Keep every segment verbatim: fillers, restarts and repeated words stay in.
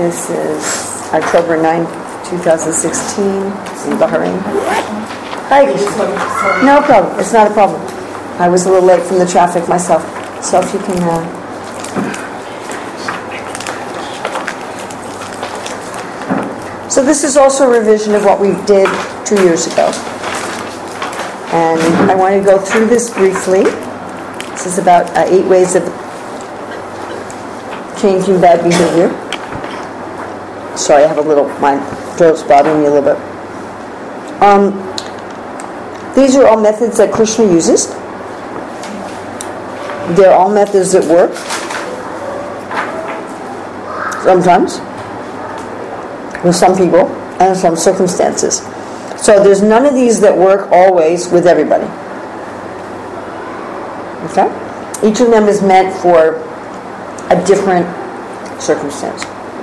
This is October ninth, twenty sixteen in Bahrain. Hi. No problem. It's not a problem. I was a little late from the traffic myself. So if you can... Uh... So this is also a revision of what we did two years ago. And I want to go through this briefly. This is about uh, eight ways of changing bad behavior. Sorry, I have a little... My throat's bothering me a little bit. Um, these are all methods that Krishna uses. They're all methods that work. Sometimes. With some people and some circumstances. So there's none of these that work always with everybody. Okay? Each of them is meant for a different circumstance.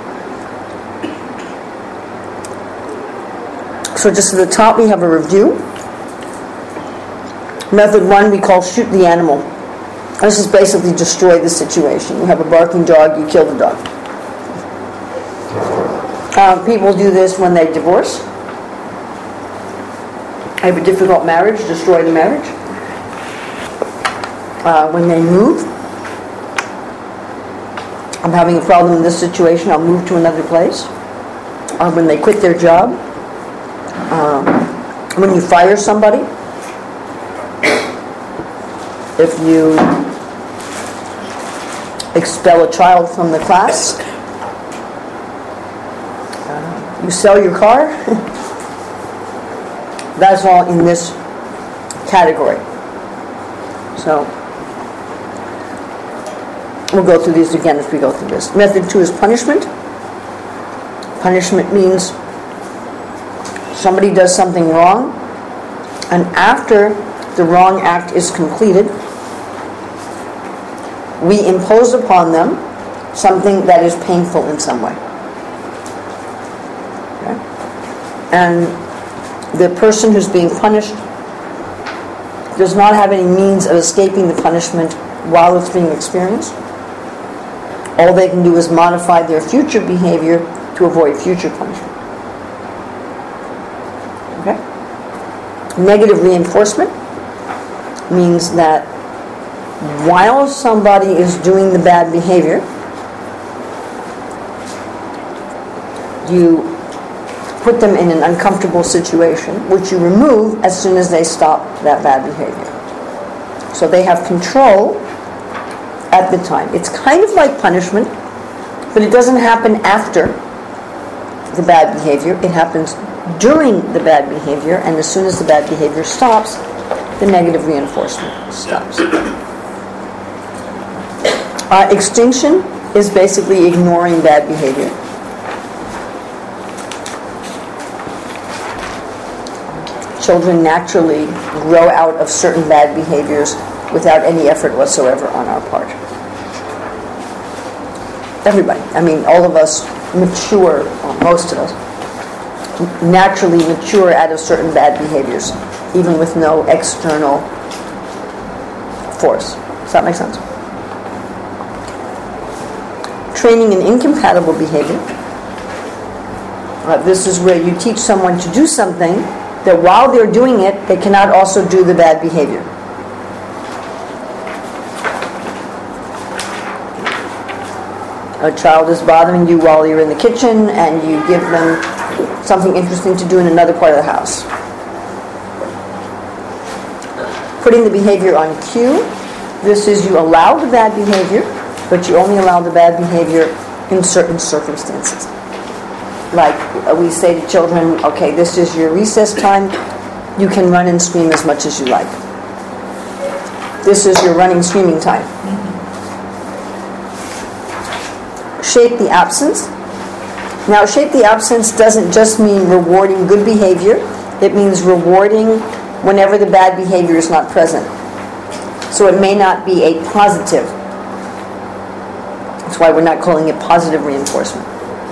So just at the top we have a review. Method one we call shoot the animal. This is basically destroy the situation. You have a barking dog, you kill the dog. Uh, people do this when they divorce. Have a difficult marriage, destroy the marriage. Uh, when they move, I'm having a problem in this situation, I'll move to another place. Uh, when they quit their job. Um, when you fire somebody. If you expel a child from the class. Uh, you sell your car. That's all in this category. So, we'll go through these again as we go through this. Method two is punishment. Punishment means somebody does something wrong, and after the wrong act is completed, we impose upon them something that is painful in some way. Okay? And the person who's being punished does not have any means of escaping the punishment while it's being experienced. All they can do is modify their future behavior to avoid future punishment. Okay? Negative reinforcement means that while somebody is doing the bad behavior, you put them in an uncomfortable situation, which you remove as soon as they stop that bad behavior. So they have control at the time. It's kind of like punishment, but it doesn't happen after the bad behavior. It happens during the bad behavior, and as soon as the bad behavior stops, the negative reinforcement stops. Uh, extinction is basically ignoring bad behavior. Children naturally grow out of certain bad behaviors without any effort whatsoever on our part. Everybody. I mean, all of us mature, well, most of us, naturally mature out of certain bad behaviors, even with no external force. Does that make sense? Training in incompatible behavior. Uh, this is where you teach someone to do something that while they're doing it, they cannot also do the bad behavior. A child is bothering you while you're in the kitchen, and you give them something interesting to do in another part of the house. Putting the behavior on cue. This is you allow the bad behavior, but you only allow the bad behavior in certain circumstances. Like we say to children, okay, this is your recess time. You can run and scream as much as you like. This is your running, screaming time. Shape the absence. Now, shape the absence doesn't just mean rewarding good behavior. It means rewarding whenever the bad behavior is not present. So it may not be a positive. That's why we're not calling it positive reinforcement.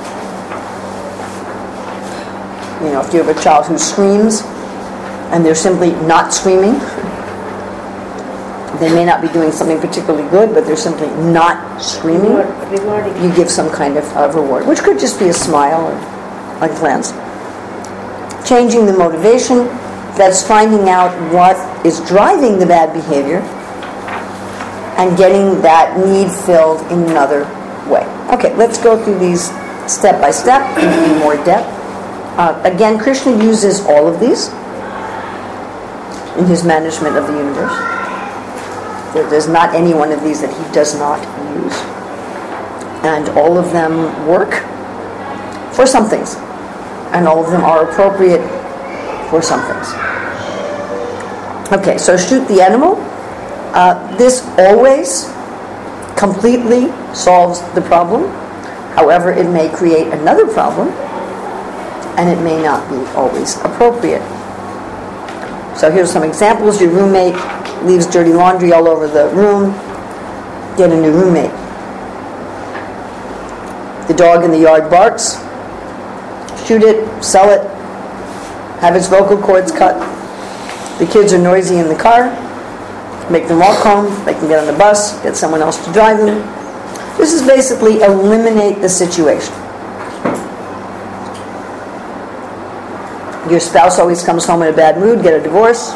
You know, if you have a child who screams and they're simply not screaming, They may not be doing something particularly good, but they're simply not screaming. Rewarding. You give some kind of uh, reward, which could just be a smile or a glance. Changing the motivation, that's finding out what is driving the bad behavior and getting that need filled in another way. Okay, let's go through these step by step in more depth. Uh, again, Krishna uses all of these in his management of the universe. There, there's not any one of these that he does not use. And all of them work for some things. And all of them are appropriate for some things. Okay, so shoot the animal. Uh, this always completely solves the problem. However, it may create another problem, and it may not be always appropriate. So here's some examples. Your roommate leaves dirty laundry all over the room. Get a new roommate. The dog in the yard barks. Shoot it, sell it, have its vocal cords cut. The kids are noisy in the car. Make them walk home. They can get on the bus, get someone else to drive them. This is basically eliminate the situation. Your spouse always comes home in a bad mood, get a divorce.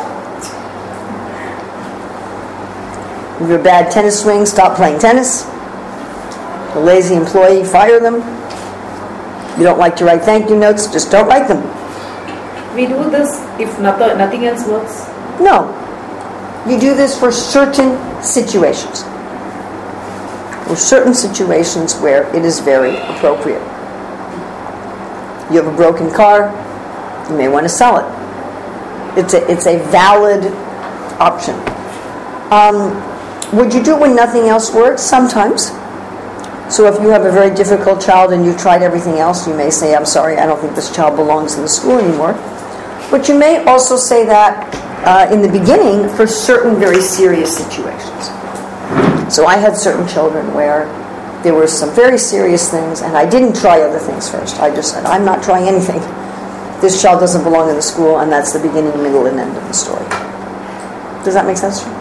If you're a bad tennis swing, stop playing tennis. A lazy employee, fire them. You don't like to write thank you notes, just don't write them. We do this if nothing, nothing else works? No. You do this for certain situations. For certain situations where it is very appropriate. You have a broken car, you may want to sell it. It's a, it's a valid option. Um, would you do it when nothing else works? Sometimes. So if you have a very difficult child and you've tried everything else, you may say, I'm sorry, I don't think this child belongs in the school anymore. But you may also say that uh, in the beginning for certain very serious situations. So I had certain children where there were some very serious things, and I didn't try other things first. I just said, I'm not trying anything. This child doesn't belong in the school, and that's the beginning, middle, and end of the story. Does that make sense to you?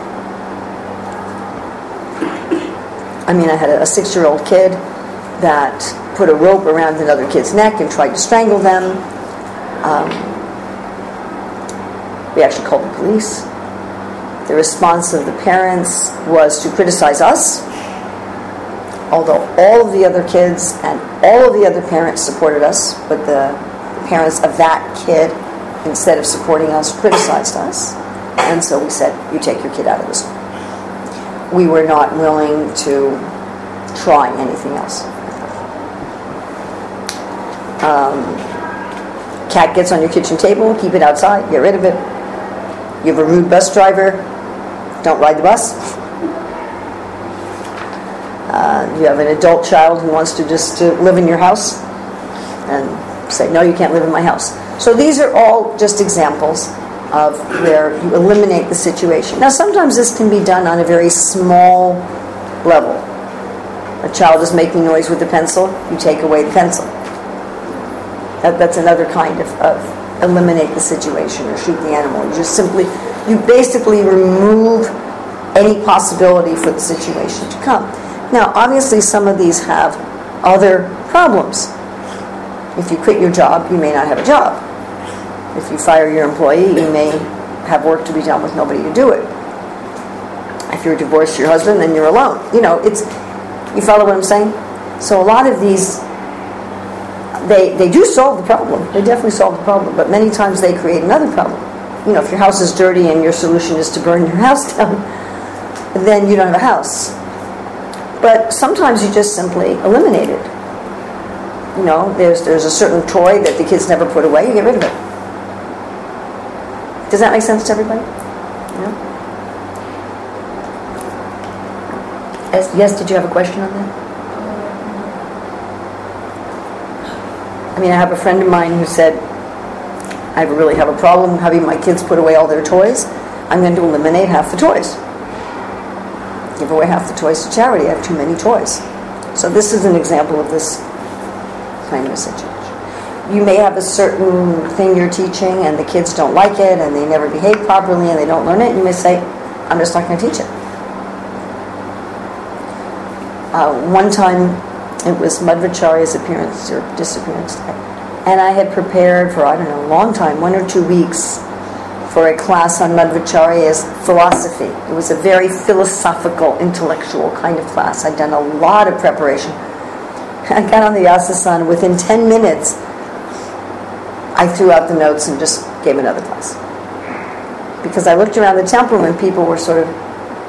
I mean, I had a six-year-old kid that put a rope around another kid's neck and tried to strangle them. Um, we actually called the police. The response of the parents was to criticize us, although all of the other kids and all of the other parents supported us, but the, the parents of that kid, instead of supporting us, criticized us. And so we said, you take your kid out of the school. We were not willing to try anything else. Um, cat gets on your kitchen table, keep it outside, get rid of it. You have a rude bus driver, don't ride the bus. Uh, you have an adult child who wants to just to live in your house and say, no, you can't live in my house. So these are all just examples of where you eliminate the situation. Now, sometimes this can be done on a very small level. A child is making noise with a pencil, you take away the pencil. That, that's another kind of, of eliminate the situation or shoot the animal. You just simply, you basically remove any possibility for the situation to come. Now, obviously, some of these have other problems. If you quit your job, you may not have a job. If you fire your employee, you may have work to be done with nobody to do it. If you're divorced your husband, then you're alone. You know, it's, you follow what I'm saying? So a lot of these, they they do solve the problem. They definitely solve the problem, but many times they create another problem. You know, if your house is dirty and your solution is to burn your house down, then you don't have a house. But sometimes you just simply eliminate it. You know, there's there's a certain toy that the kids never put away, you get rid of it. Does that make sense to everybody? Yeah? Yes, yes, did you have a question on that? I mean, I have a friend of mine who said, I really have a problem having my kids put away all their toys. I'm going to eliminate half the toys. Give away half the toys to charity. I have too many toys. So this is an example of this kind of a situation. You may have a certain thing you're teaching and the kids don't like it and they never behave properly and they don't learn it. You may say, I'm just not going to teach it. Uh, one time, it was Madhvacharya's appearance or disappearance, and I had prepared for, I don't know, a long time, one or two weeks, for a class on Madhvacharya's philosophy. It was a very philosophical, intellectual kind of class. I'd done a lot of preparation. I got on the asasana. Within ten minutes, I threw out the notes and just gave another class. Because I looked around the temple and people were sort of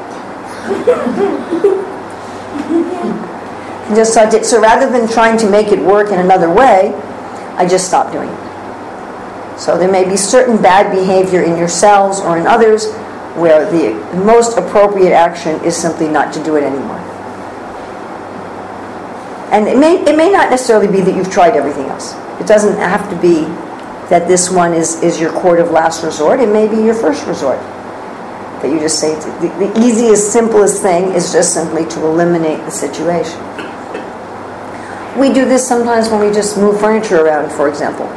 just so, I did, so rather than trying to make it work in another way, I just stopped doing it. So there may be certain bad behavior in yourselves or in others where the most appropriate action is simply not to do it anymore. And it may it may not necessarily be that you've tried everything else. It doesn't have to be that this one is, is your court of last resort. It may be your first resort. That you just say the, the easiest, simplest thing is just simply to eliminate the situation. We do this sometimes when we just move furniture around, for example.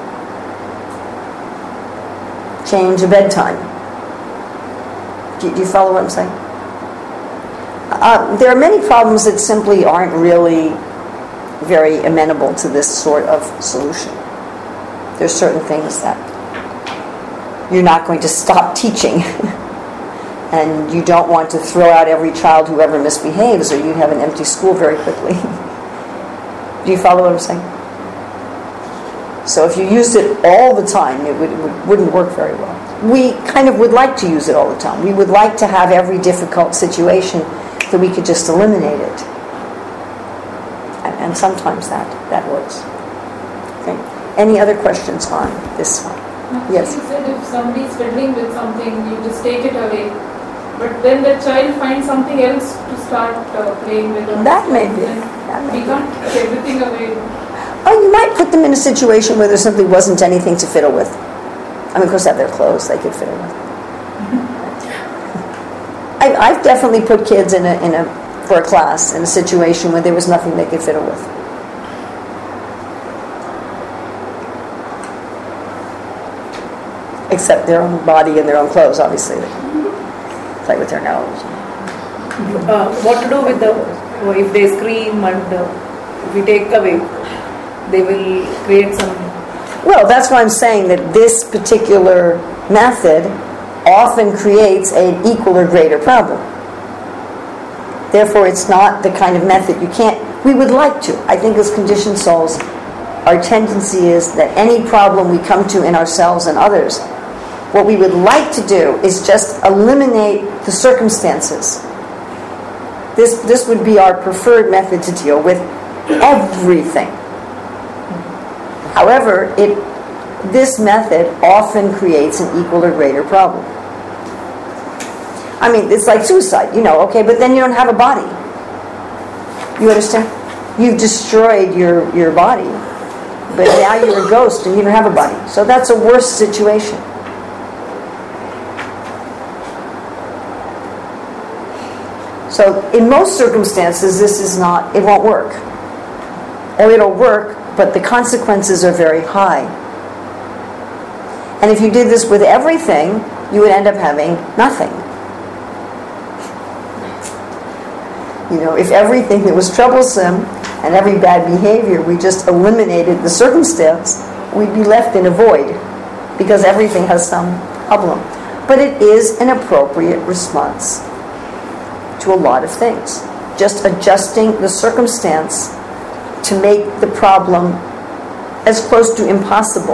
Change a bedtime. Do, do you follow what I'm saying? Uh, there are many problems that simply aren't really very amenable to this sort of solution. There's certain things that you're not going to stop teaching. And you don't want to throw out every child who ever misbehaves, or you'd have an empty school very quickly. Do you follow what I'm saying? So if you used it all the time, it, would, it would, wouldn't work very well. We kind of would like to use it all the time. We would like to have every difficult situation that we could just eliminate it. And, and sometimes that, that works. Okay. Any other questions on this one? Yes? You said if somebody is fiddling with something, you just take it away. But then the child finds something else to start uh, playing with. That may be. That may we can't take everything away. Oh, you might put them in a situation where there simply wasn't anything to fiddle with. I mean, of course, they have their clothes they could fiddle with. I, I've definitely put kids in a, in a for a class in a situation where there was nothing they could fiddle with. Except their own body and their own clothes, obviously. They play with their nose. Uh, what to do with the, if they scream and uh, if we take away, they will create some... Well, that's why I'm saying that this particular method often creates an equal or greater problem. Therefore, it's not the kind of method you can't... We would like to. I think as conditioned souls, our tendency is that any problem we come to in ourselves and others, what we would like to do is just eliminate the circumstances. This, this would be our preferred method to deal with everything. However, it, this method often creates an equal or greater problem. I mean, it's like suicide, you know, okay, but then you don't have a body. You understand? You've destroyed your, your body, but now you're a ghost and you don't have a body. So that's a worse situation. So in most circumstances, this is not, it won't work. Or it'll work, but the consequences are very high. And if you did this with everything, you would end up having nothing. You know, if everything that was troublesome and every bad behavior, we just eliminated the circumstance, we'd be left in a void because everything has some problem. But it is an appropriate response to a lot of things. Just adjusting the circumstance to make the problem as close to impossible.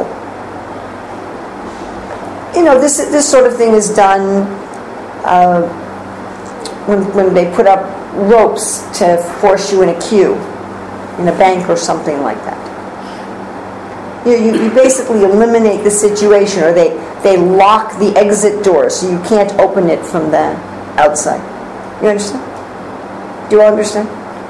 You know, this this sort of thing is done uh, when when they put up ropes to force you in a queue in a bank or something like that. You, you, you basically eliminate the situation, or they, they lock the exit door so you can't open it from the outside. You understand? Do you all understand?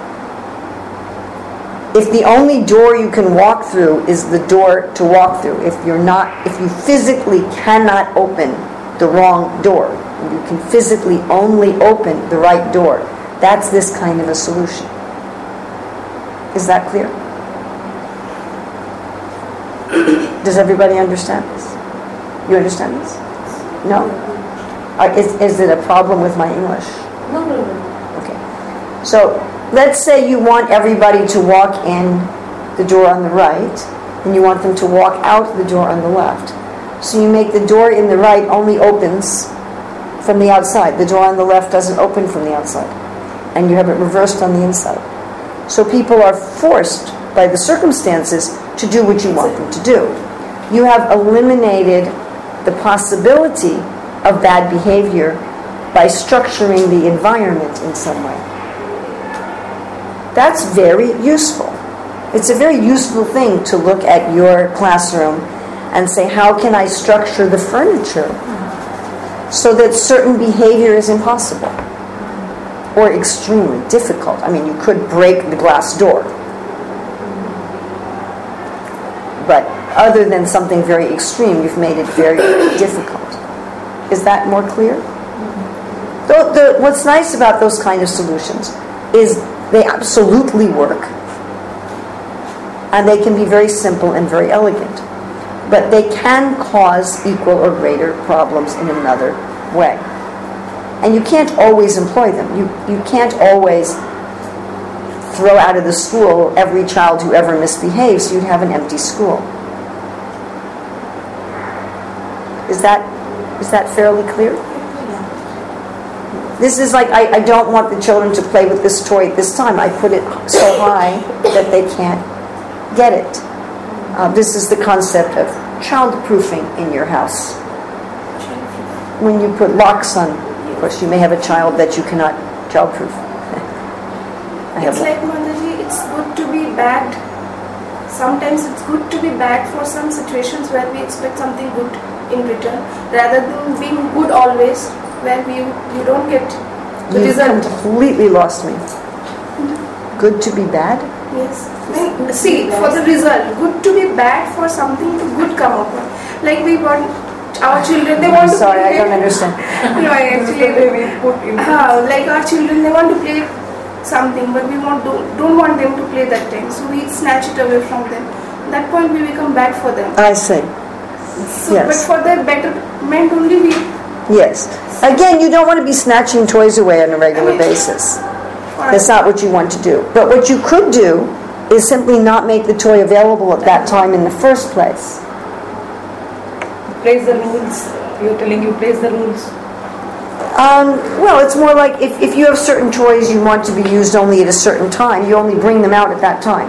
If the only door you can walk through is the door to walk through, if you're not, if you physically cannot open the wrong door, you can physically only open the right door, that's this kind of a solution. Is that clear? Does everybody understand this? You understand this? No? Uh, is, is it a problem with my English? No, no, no. Okay. So let's say you want everybody to walk in the door on the right, and you want them to walk out the door on the left. So you make the door in the right only opens from the outside. The door on the left doesn't open from the outside. And you have it reversed on the inside. So people are forced by the circumstances to do what you want them to do. You have eliminated the possibility of bad behavior by structuring the environment in some way. That's very useful. It's a very useful thing to look at your classroom and say, how can I structure the furniture so that certain behavior is impossible or extremely difficult? I mean, you could break the glass door. But other than something very extreme, you've made it very difficult. Is that more clear? The, the, what's nice about those kind of solutions is they absolutely work. And they can be very simple and very elegant. But they can cause equal or greater problems in another way. And you can't always employ them. You, you can't always throw out of the school every child who ever misbehaves. You'd have an empty school. Is that, is that fairly clear? This is like, I, I don't want the children to play with this toy at this time. I put it so high that they can't get it. Uh, this is the concept of child-proofing in your house. When you put locks on, of course, you may have a child that you cannot child-proof. I have It's like, Mataji, it's good to be bad. Sometimes it's good to be bad for some situations where we expect something good in return, rather than being good always, where we you don't get the You've result. completely lost me. Good to be bad? Yes. Then, see, for the result, good to be bad for something to good come up. Like we want our children, they want I'm to sorry, I play. don't understand. No, I actually, we put in. uh, like our children, they want to play something, but we want to, don't want them to play that time. So we snatch it away from them. At that point, we become bad for them. I see. So, Yes. But for their betterment only, we. Yes. Again, you don't want to be snatching toys away on a regular basis. That's not what you want to do. But what you could do is simply not make the toy available at that time in the first place. Place the rules. You're telling you place the rules. Um, well, it's more like if, if you have certain toys you want to be used only at a certain time, you only bring them out at that time.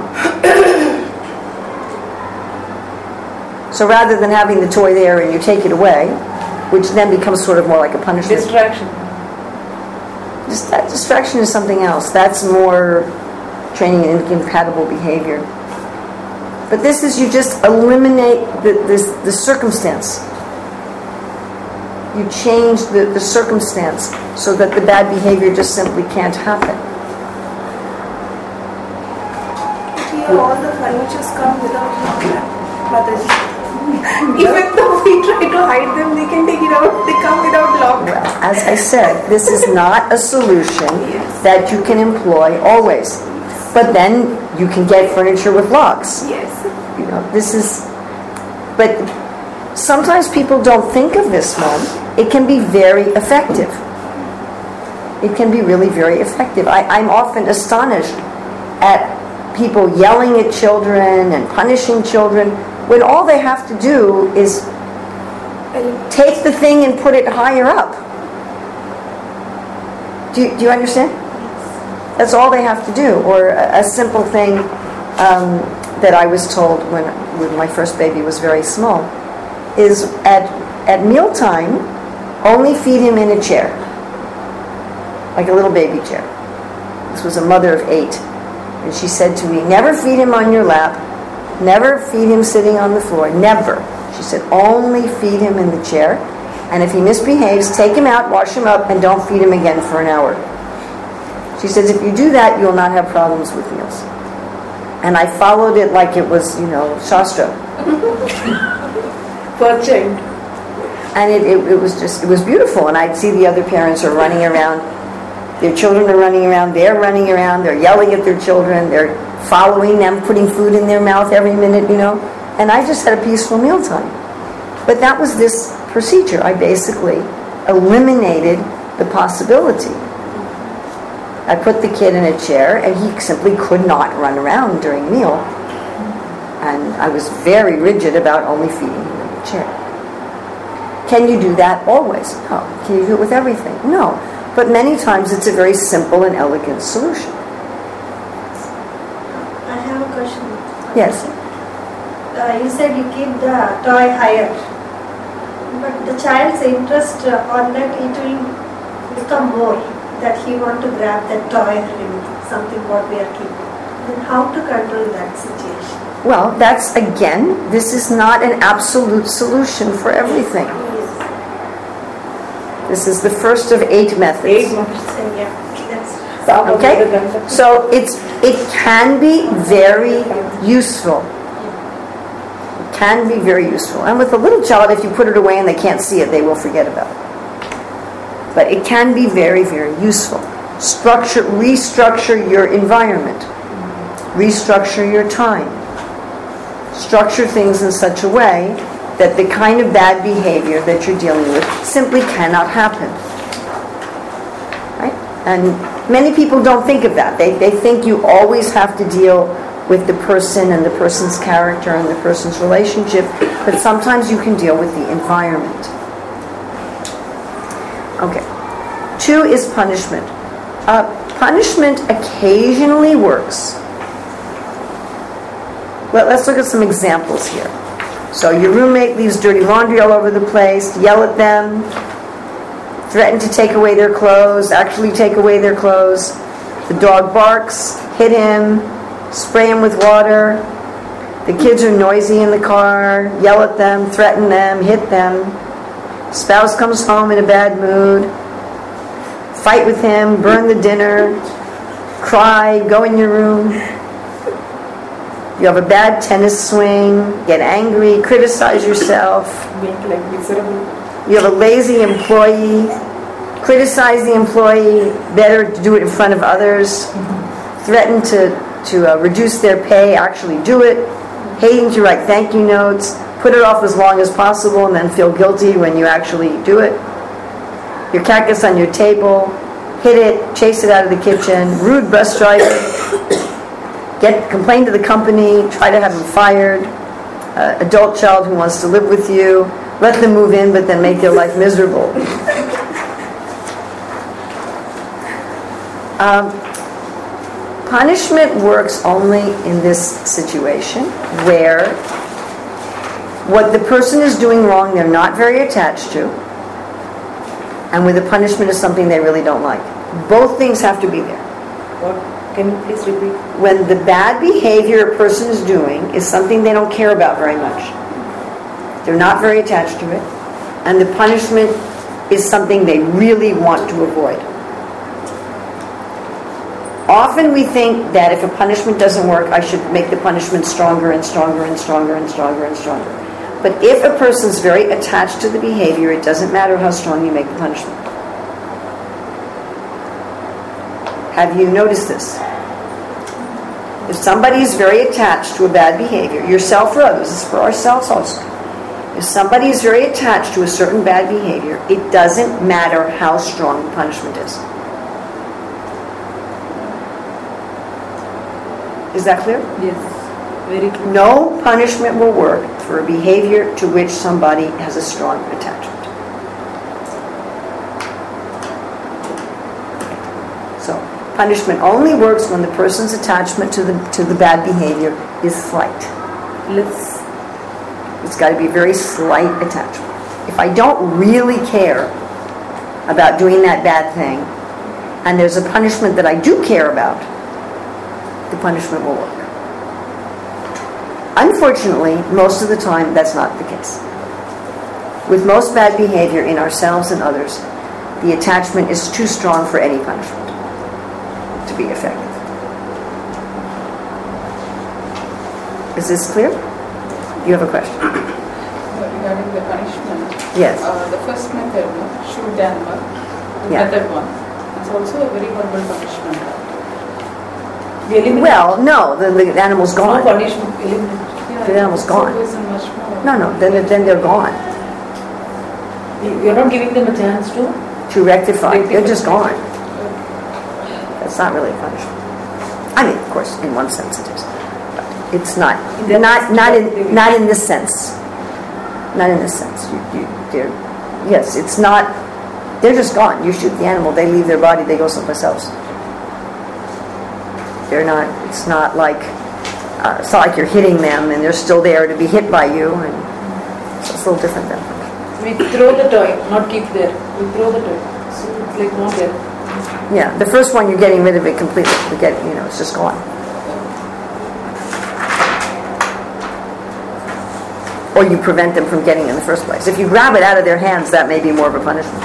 So rather than having the toy there and you take it away, which then becomes sort of more like a punishment. Distraction. Just that distraction is something else. That's more training in incompatible behavior. But this is you just eliminate the, this, the circumstance. You change the, the circumstance so that the bad behavior just simply can't happen. Here all the furnitures come without lock, Mataji. Even though we try to hide them, they can take it out. They come without lock. Well, as I said, this is not a solution Yes. that you can employ always. But then you can get furniture with locks. Yes. You know, this is, but sometimes people don't think of this one. It can be very effective. It can be really very effective. I, I'm often astonished at people yelling at children and punishing children when all they have to do is take the thing and put it higher up. Do you, do you understand? That's all they have to do. Or a, a simple thing um, that I was told when, when my first baby was very small is at, at mealtime, only feed him in a chair. Like a little baby chair. This was a mother of eight. And she said to me, never feed him on your lap. Never feed him sitting on the floor. Never. She said, only feed him in the chair. And if he misbehaves, take him out, wash him up, and don't feed him again for an hour. She says, if you do that, you'll not have problems with meals. And I followed it like it was, you know, Shastra. Per child. And it, it, it was just, it was beautiful. And I'd see the other parents are running around. Their children are running around. They're running around. They're yelling at their children. They're following them, putting food in their mouth every minute, you know. And I just had a peaceful mealtime. But that was this procedure. I basically eliminated the possibility. I put the kid in a chair and he simply could not run around during meal. And I was very rigid about only feeding him in the chair. Can you do that always? No. Can you do it with everything? No. But many times it's a very simple and elegant solution. I have a question. Yes. Uh, you said you keep the toy higher, but the child's interest uh, on that, it will become more, that he want to grab that toy and something what we are keeping. Then how to control that situation? Well, that's, again, this is not an absolute solution for everything. This is the first of eight methods. Eight months. So, yeah, that's Some of Okay? the- So it's it can be very useful. It can be very useful. And with a little child, if you put it away and they can't see it, they will forget about it. But it can be very, very useful. Structure, restructure your environment. Restructure your time. Structure things in such a way that the kind of bad behavior that you're dealing with simply cannot happen. Right? And many people don't think of that. They, they think you always have to deal with the person and the person's character and the person's relationship, but sometimes you can deal with the environment. Okay. Two is punishment. Uh, punishment occasionally works. Well, let's look at some examples here. So your roommate leaves dirty laundry all over the place, yell at them, threaten to take away their clothes, actually take away their clothes. The dog barks, hit him, spray him with water. The kids are noisy in the car, yell at them, threaten them, hit them. Spouse comes home in a bad mood, fight with him, burn the dinner, cry, go in your room. You have a bad tennis swing, get angry, criticize yourself. Make like miserable. You have a lazy employee, criticize the employee, better to do it in front of others, threaten to, to uh, reduce their pay, actually do it, hating to write thank you notes, put it off as long as possible and then feel guilty when you actually do it. Your cat gets on your table, hit it, chase it out of the kitchen, rude bus driver, get complain to the company, try to have them fired, uh, adult child who wants to live with you, let them move in but then make their life miserable. Um, punishment works only in this situation where what the person is doing wrong they're not very attached to, and where the punishment is something they really don't like. Both things have to be there. What? Can you please repeat? When the bad behavior a person is doing is something they don't care about very much, they're not very attached to it, and the punishment is something they really want to avoid. Often we think that if a punishment doesn't work, I should make the punishment stronger and stronger and stronger and stronger and stronger. But if a person's very attached to the behavior, it doesn't matter how strong you make the punishment. Have you noticed this? If somebody is very attached to a bad behavior, yourself or others, this is for ourselves also. If somebody is very attached to a certain bad behavior, it doesn't matter how strong the punishment is. Is that clear? Yes, very clear. No punishment will work for a behavior to which somebody has a strong attachment. So, punishment only works when the person's attachment to the to the bad behavior is slight. Let's. It's got to be a very slight attachment. If I don't really care about doing that bad thing, and there's a punishment that I do care about, the punishment will work. Unfortunately, most of the time, that's not the case. With most bad behavior in ourselves and others, the attachment is too strong for any punishment to be effective. Is this clear? You have a question? Regarding the punishment, Yes. uh, the first method, no, shoot the animal, the Yeah. method one, it's also a very horrible punishment. We eliminate. Well, no, the, the animal's No gone. punishment. Eliminate. Yeah, The animal's it's gone. always a much more. No, no, then, then they're gone. You're not giving them a chance to. to rectify. Rectify. They're just gone. That's not really punishment. I mean, of course, in one sense it is, but it's not. In Not that not sense, in not in this sense. Not in this sense. You, you, they're, yes, it's not. They're just gone. You shoot the animal, they leave their body, they go someplace else. They're not. It's not like. Uh, it's not like you're hitting them and they're still there to be hit by you, and so it's a little different than. We throw the toy, not keep there. We throw the toy. So it's like not there. Yeah, the first one you're getting rid of it completely. You get, you know, it's just gone. Or you prevent them from getting it in the first place. If you grab it out of their hands, that may be more of a punishment.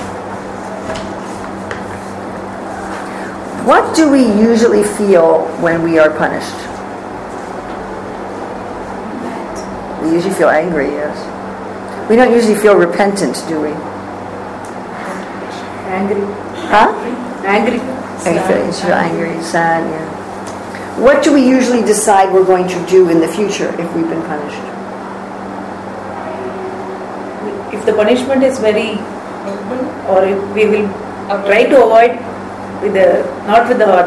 What do we usually feel when we are punished? We usually feel angry, yes. We don't usually feel repentant, do we? Angry. Huh? Angry. Angry, you feel angry, sad, yeah. What do we usually decide we're going to do in the future if we've been punished? If the punishment is very, or if we will try to avoid with the, not with the heart.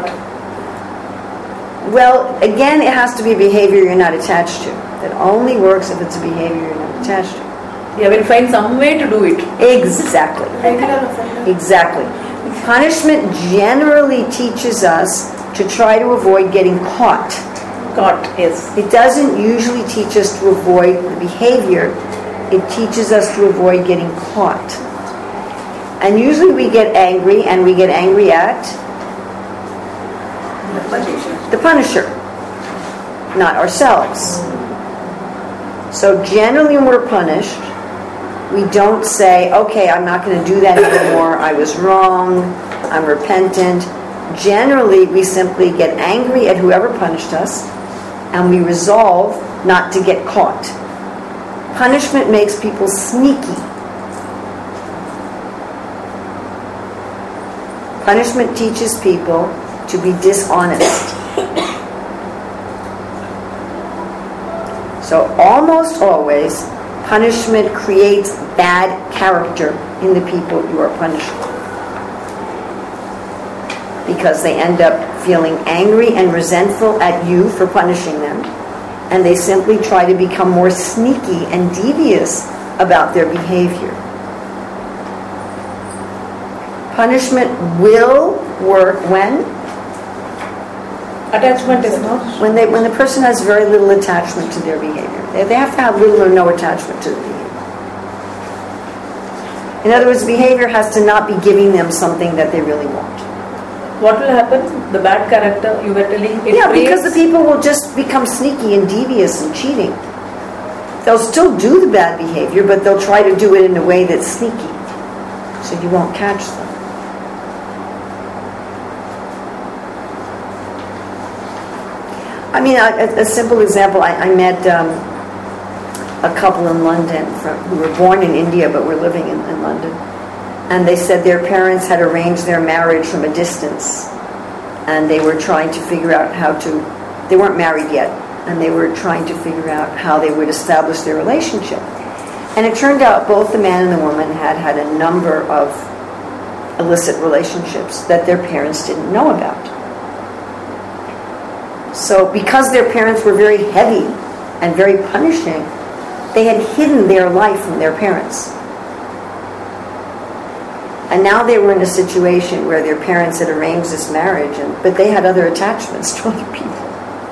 Well, again, it has to be a behavior you're not attached to. That only works if it's a behavior you're not attached to. Yeah, we'll find some way to do it. Exactly. Regular offender. Exactly. Punishment generally teaches us to try to avoid getting caught. Caught, yes. It doesn't usually teach us to avoid the behavior. It teaches us to avoid getting caught. And usually we get angry, and we get angry at the punisher, not ourselves. So generally when we're punished, we don't say, okay, I'm not going to do that anymore, I was wrong, I'm repentant. Generally, we simply get angry at whoever punished us, and we resolve not to get caught. Punishment makes people sneaky. Punishment teaches people to be dishonest. So almost always, punishment creates bad character in the people you are punishing, because they end up feeling angry and resentful at you for punishing them, and they simply try to become more sneaky and devious about their behavior. Punishment will work when? Attachment is not. When they when the person has very little attachment to their behavior. They, they have to have little or no attachment to the behavior. In other words, behavior has to not be giving them something that they really want. What will happen? The bad character you were telling. It Yeah, creates, because the people will just become sneaky and devious and cheating. They'll still do the bad behavior, but they'll try to do it in a way that's sneaky, so you won't catch them. I mean, a, a simple example, I, I met um, a couple in London from, who were born in India but were living in, in London. And they said their parents had arranged their marriage from a distance. And they were trying to figure out how to, they weren't married yet, and they were trying to figure out how they would establish their relationship. And it turned out both the man and the woman had had a number of illicit relationships that their parents didn't know about. So because their parents were very heavy and very punishing, they had hidden their life from their parents. And now they were in a situation where their parents had arranged this marriage, and, but they had other attachments to other people.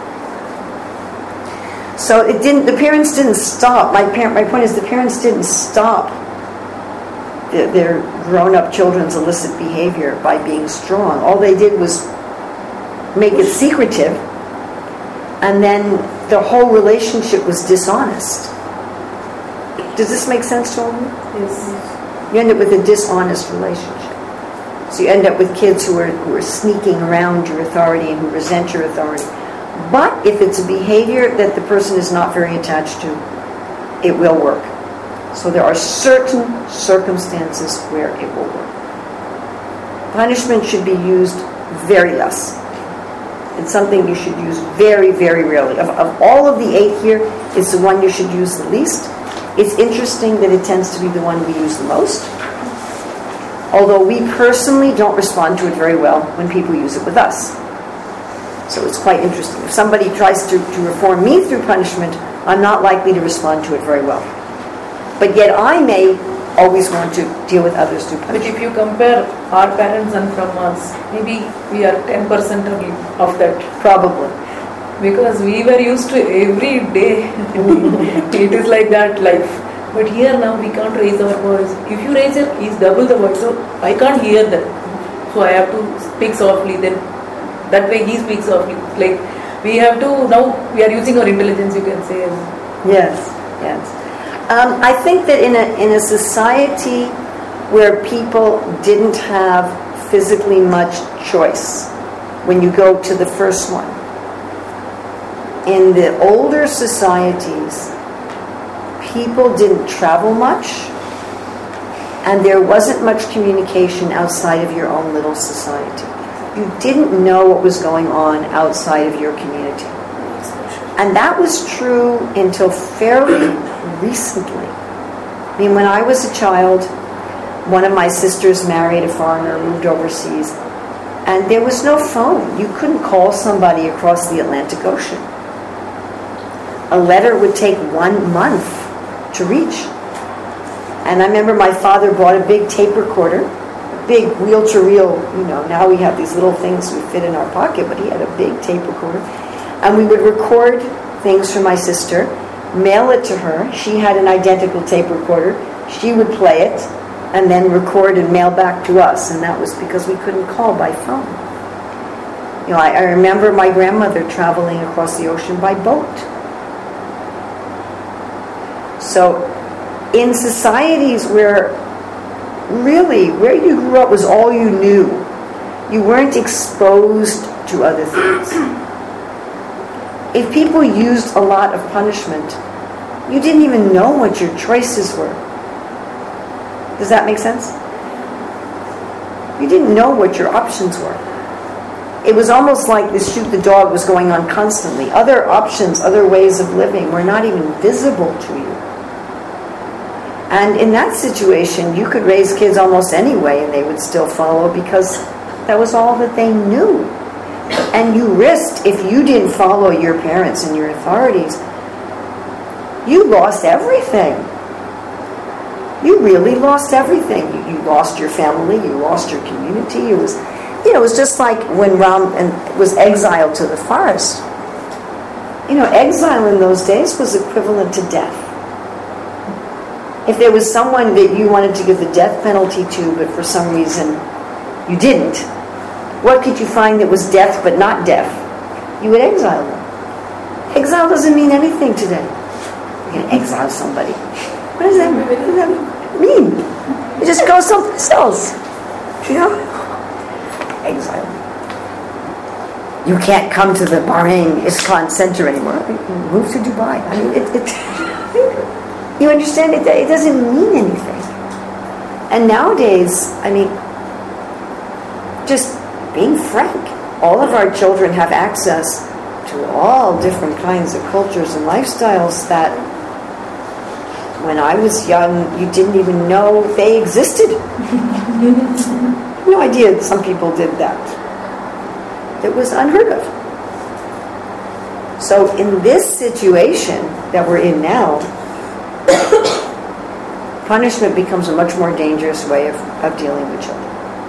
So it didn't. The parents didn't stop. My parent. My point is, the parents didn't stop their, their grown-up children's illicit behavior by being strong. All they did was make it secretive, and then the whole relationship was dishonest. Does this make sense to all of you? Yes. You end up with a dishonest relationship. So you end up with kids who are who are sneaking around your authority and who resent your authority. But if it's a behavior that the person is not very attached to, it will work. So there are certain circumstances where it will work. Punishment should be used very less. It's something you should use very, very rarely. Of, of all of the eight here, it's the one you should use the least, It's interesting that it tends to be the one we use the most, although we personally don't respond to it very well when people use it with us. So it's quite interesting. If somebody tries to, to reform me through punishment, I'm not likely to respond to it very well. But yet I may always want to deal with others through punishment. But if you compare our parents and from us, maybe we are ten percent of that. Probably. Because we were used to every day, it is like that life. But here now we can't raise our voice. If you raise it, it's double the voice. So I can't hear that. So I have to speak softly. Then that way he speaks softly. Like we have to, now we are using our intelligence, you can say. Yes, yes. Um, I think that in a in a society where people didn't have physically much choice, when you go to the first one, in the older societies, people didn't travel much, and there wasn't much communication outside of your own little society. You didn't know what was going on outside of your community. And that was true until fairly recently. I mean, when I was a child, one of my sisters married a foreigner, moved overseas, and there was no phone. You couldn't call somebody across the Atlantic Ocean. A letter would take one month to reach. And I remember my father bought a big tape recorder, a big reel-to-reel, you know, now we have these little things we fit in our pocket, but he had a big tape recorder. And we would record things for my sister, mail it to her. She had an identical tape recorder. She would play it, and then record and mail back to us. And that was because we couldn't call by phone. You know, I, I remember my grandmother traveling across the ocean by boat. So, in societies where really, where you grew up was all you knew, you weren't exposed to other things. If people used a lot of punishment, you didn't even know what your choices were. Does that make sense? You didn't know what your options were. It was almost like the shoot the dog was going on constantly. Other options, other ways of living were not even visible to you. And in that situation, you could raise kids almost any way and they would still follow because that was all that they knew. And you risked, if you didn't follow your parents and your authorities, you lost everything. You really lost everything. You, you lost your family, you lost your community. It was, you know, it was just like when Ram and was exiled to the forest. You know, exile in those days was equivalent to death. If there was someone that you wanted to give the death penalty to, but for some reason you didn't, what could you find that was death but not death? You would exile them. Exile doesn't mean anything today. You're going to exile somebody. What does that mean? What does that mean? You just go someplace else. You know? Exile. You can't come to the Bahrain ISKCON Center anymore. Move to Dubai. I mean, it, it you understand? It, it doesn't mean anything. And nowadays, I mean, just being frank, all of our children have access to all different kinds of cultures and lifestyles that when I was young, you didn't even know they existed. No idea some people did that. It was unheard of. So in this situation that we're in now, punishment becomes a much more dangerous way of, of dealing with children.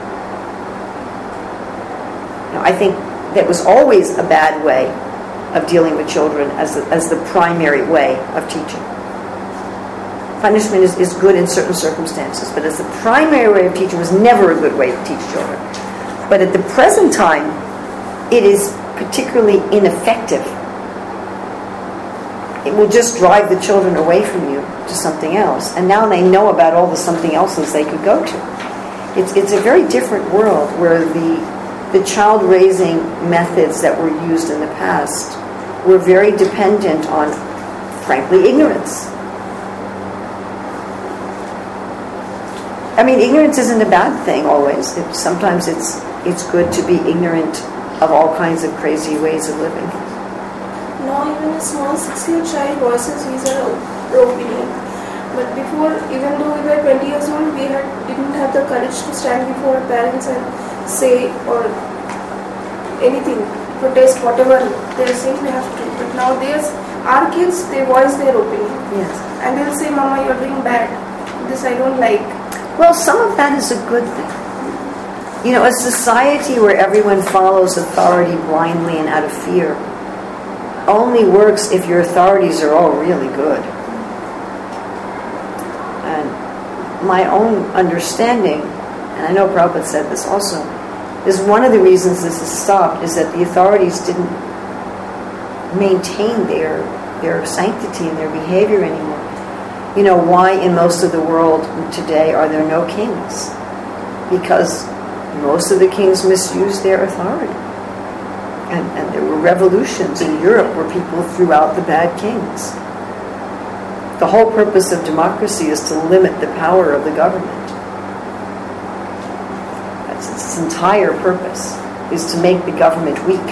Now, I think that was always a bad way of dealing with children as the, as the primary way of teaching. Punishment is, is good in certain circumstances, but as the primary way of teaching was never a good way to teach children. But at the present time, it is particularly ineffective. It will just drive the children away from you to something else. And now they know about all the something else's they could go to. It's it's a very different world where the the child raising methods that were used in the past were very dependent on, frankly, ignorance. I mean, ignorance isn't a bad thing always. It, sometimes it's it's good to be ignorant of all kinds of crazy ways of living. No, even a small six-year child voices his or her opinion. But before, even though we were twenty years old, we had didn't have the courage to stand before our parents and say or anything, protest whatever they're saying we have to. But nowadays, our kids, they voice their opinion. Yes. And they'll say, Mama, you're doing bad. This I don't like. Well, some of that is a good thing. You know, a society where everyone follows authority blindly and out of fear only works if your authorities are all really good. And my own understanding, and I know Prabhupada said this also, is one of the reasons this has stopped is that the authorities didn't maintain their their sanctity and their behavior anymore. You know, why in most of the world today are there no kings? Because most of the kings misused their authority. And, and there were revolutions in Europe where people threw out the bad kings. The whole purpose of democracy is to limit the power of the government. That's its entire purpose, is to make the government weak.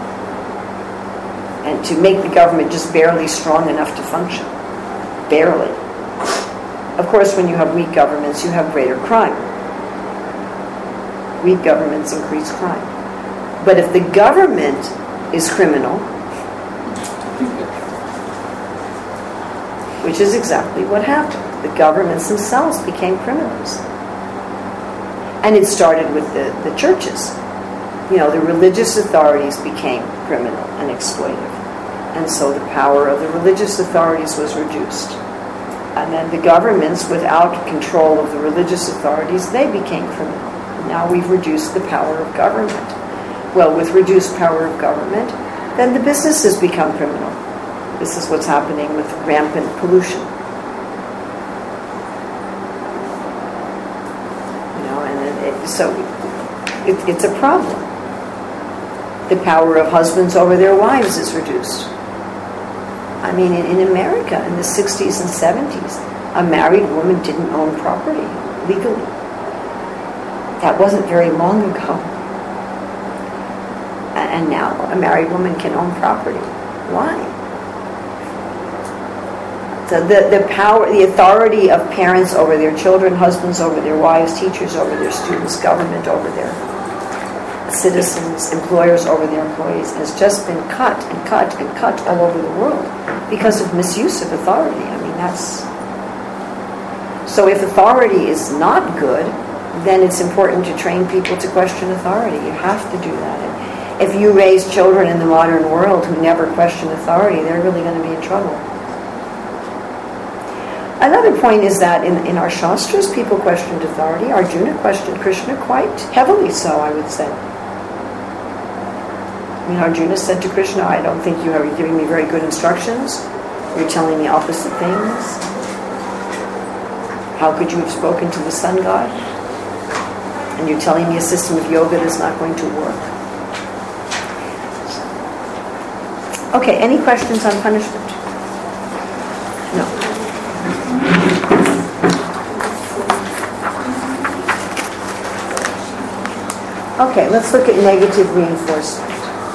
And to make the government just barely strong enough to function. Barely. Of course, when you have weak governments, you have greater crime. Weak governments increase crime. But if the government is criminal, which is exactly what happened, the governments themselves became criminals. And it started with the, the churches. You know, the religious authorities became criminal and exploitive. And so the power of the religious authorities was reduced. And then the governments, without control of the religious authorities, they became criminal. Now we've reduced the power of government. Well, with reduced power of government, then the businesses become criminal. This is what's happening with rampant pollution. You know, and it, it, so it, it's a problem. The power of husbands over their wives is reduced. I mean, in, in America, in the sixties and seventies, a married woman didn't own property legally. That wasn't very long ago. And now a married woman can own property. Why? So the, the power, the authority of parents over their children, husbands over their wives, teachers over their students, government over their citizens, employers over their employees has just been cut and cut and cut all over the world because of misuse of authority. I mean, that's... So if authority is not good, then it's important to train people to question authority. You have to do that. And if you raise children in the modern world who never question authority, they're really going to be in trouble. Another point is that in, in our Shastras, people questioned authority. Arjuna questioned Krishna quite heavily so, I would say. I mean, Arjuna said to Krishna, I don't think you are giving me very good instructions. You're telling me opposite things. How could you have spoken to the sun god? And you're telling me a system of yoga that's not going to work. Okay, any questions on punishment? No. Okay, let's look at negative reinforcement.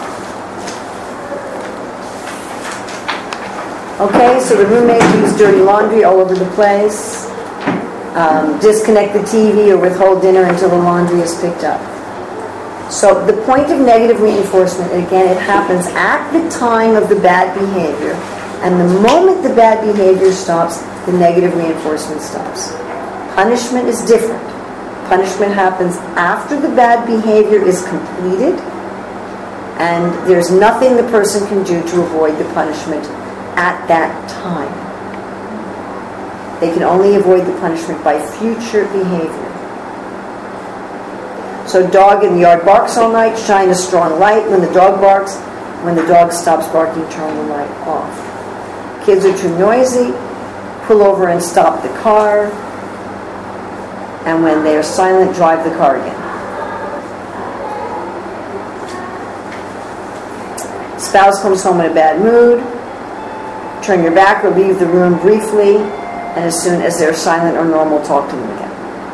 Okay, so the roommate leaves dirty laundry all over the place. Um, disconnect the T V or withhold dinner until the laundry is picked up. So the point of negative reinforcement, again, it happens at the time of the bad behavior. And the moment the bad behavior stops, the negative reinforcement stops. Punishment is different. Punishment happens after the bad behavior is completed, and there's nothing the person can do to avoid the punishment at that time. They can only avoid the punishment by future behavior. So dog in the yard barks all night, shine a strong light when the dog barks. When the dog stops barking, turn the light off. Kids are too noisy, pull over and stop the car. And when they are silent, drive the car again. Spouse comes home in a bad mood, turn your back or leave the room briefly, and as soon as they're silent or normal, talk to them again.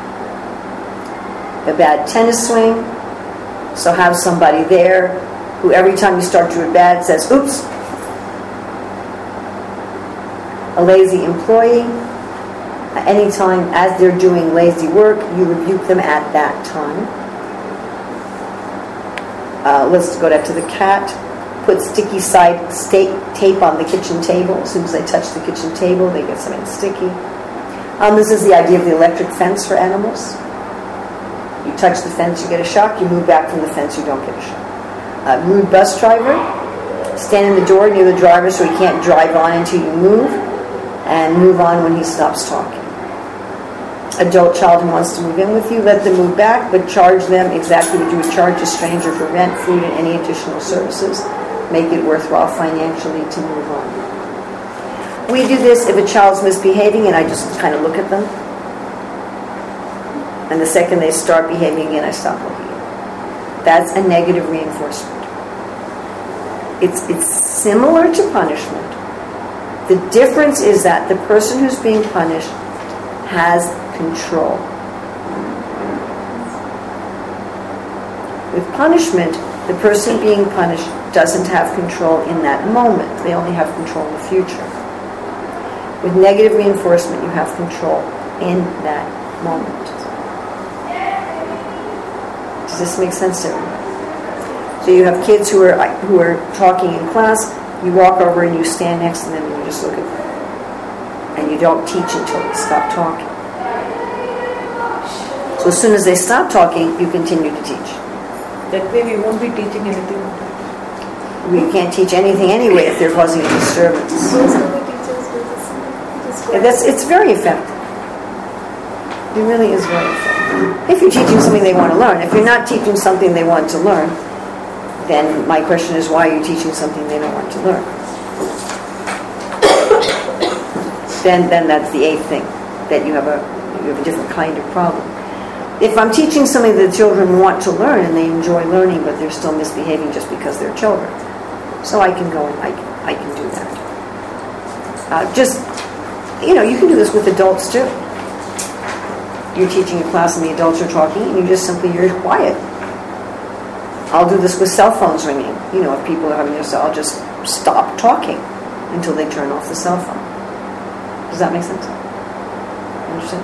A bad tennis swing, so have somebody there who every time you start to a bad says, oops. A lazy employee, Anytime as they're doing lazy work, you rebuke them at that time. Uh, let's go back to the cat. Put sticky side steak tape on the kitchen table. As soon as they touch the kitchen table, they get something sticky. Um, this is the idea of the electric fence for animals. You touch the fence, you get a shock. You move back from the fence, you don't get a shock. Uh, rude bus driver. Stand in the door near the driver so he can't drive on until you move, and move on when he stops talking. Adult child who wants to move in with you, let them move back, but charge them exactly what you would charge a stranger for rent, food, and any additional services. Make it worthwhile financially to move on. We do this if a child's misbehaving, and I just kind of look at them. And the second they start behaving again, I stop looking at them. That's a negative reinforcement. It's, it's similar to punishment. The difference is that the person who's being punished has control. With punishment, the person being punished doesn't have control in that moment. They only have control in the future. With negative reinforcement, you have control in that moment. Does this make sense to everyone? So you have kids who are who are talking in class. You walk over and you stand next to them and you just look at them. And you don't teach until they stop talking. So as soon as they stop talking, you continue to teach. That way we won't be teaching anything. We can't teach anything anyway if they're causing a disturbance. Most of the teachers do this. And that's, it's very effective. It really is very effective. If you're teaching something they want to learn. If you're not teaching something they want to learn, then my question is, why are you teaching something they don't want to learn? then then that's the eighth thing, that you have a you have a different kind of problem. If I'm teaching something that children want to learn and they enjoy learning, but they're still misbehaving just because they're children, so I can go and I can, I can do that. Uh, just, you know, you can do this with adults too. You're teaching a class and the adults are talking, and you just simply, you're quiet. I'll do this with cell phones ringing. You know, if people are having their cell, I'll just stop talking until they turn off the cell phone. Does that make sense? Understand?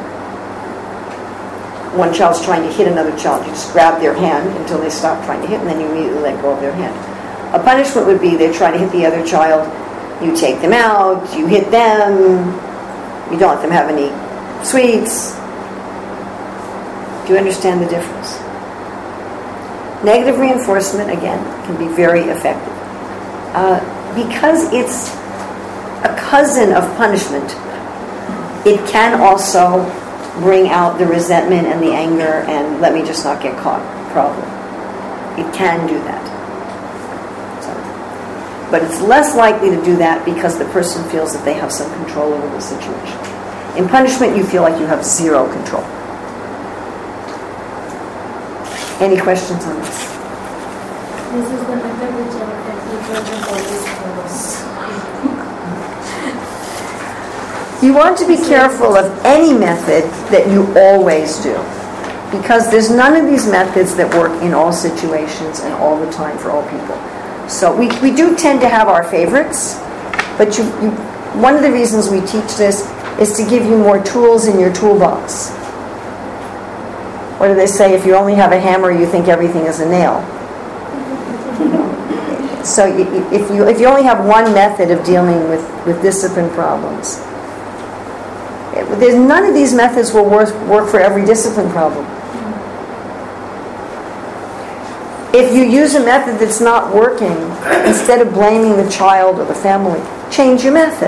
One child's trying to hit another child. You just grab their hand until they stop trying to hit, and then you immediately let go of their hand. A punishment would be they're trying to hit the other child. You take them out. You hit them. You don't let them have any sweets. Do you understand the difference? Negative reinforcement, again, can be very effective. Uh, because it's a cousin of punishment, it can also bring out the resentment and the anger and let me just not get caught problem. It can do that. So, but it's less likely to do that because the person feels that they have some control over the situation. In punishment, you feel like you have zero control. Any questions on this? This is the method which our technical always follows. You want to be careful of any method that you always do, because there's none of these methods that work in all situations and all the time for all people. So we, we do tend to have our favorites, but you, you, one of the reasons we teach this is to give you more tools in your toolbox. What do they say? If you only have a hammer, you think everything is a nail. So you, if you if you only have one method of dealing with, with discipline problems, there's none of these methods will work, work for every discipline problem. If you use a method that's not working, instead of blaming the child or the family, change your method.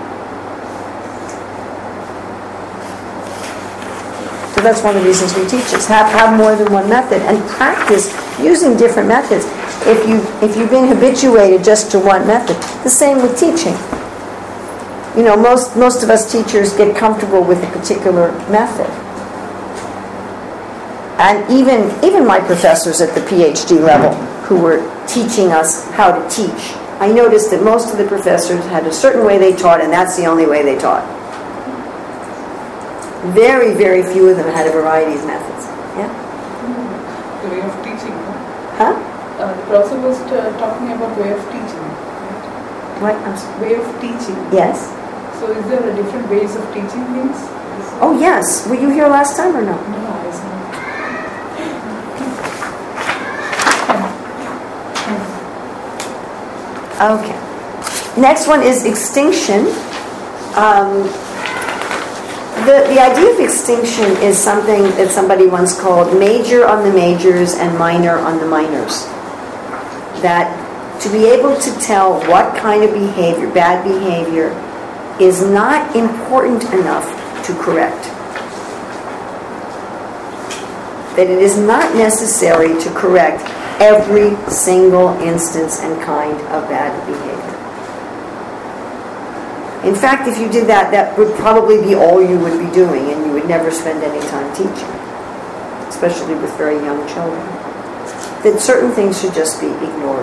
So that's one of the reasons we teach this. Have, have more than one method and practice using different methods. If, you, if you've been habituated just to one method, the same with teaching. You know, most, most of us teachers get comfortable with a particular method. And even, even my professors at the PhD level who were teaching us how to teach, I noticed that most of the professors had a certain way they taught, and that's the only way they taught. Very, very few of them had a variety of methods. Yeah? The way of teaching, no? Huh? Uh, the professor was uh, talking about way of teaching. What? I'm sorry. Way of teaching. Yes. So is there a different ways of teaching things? Oh yes, were you here last time or no? No, I was not. Okay. Next one is extinction. Um, the, the idea of extinction is something that somebody once called major on the majors and minor on the minors. That to be able to tell what kind of behavior, bad behavior, is not important enough to correct. That it is not necessary to correct every single instance and kind of bad behavior. In fact, if you did that, that would probably be all you would be doing, and you would never spend any time teaching, especially with very young children. That certain things should just be ignored.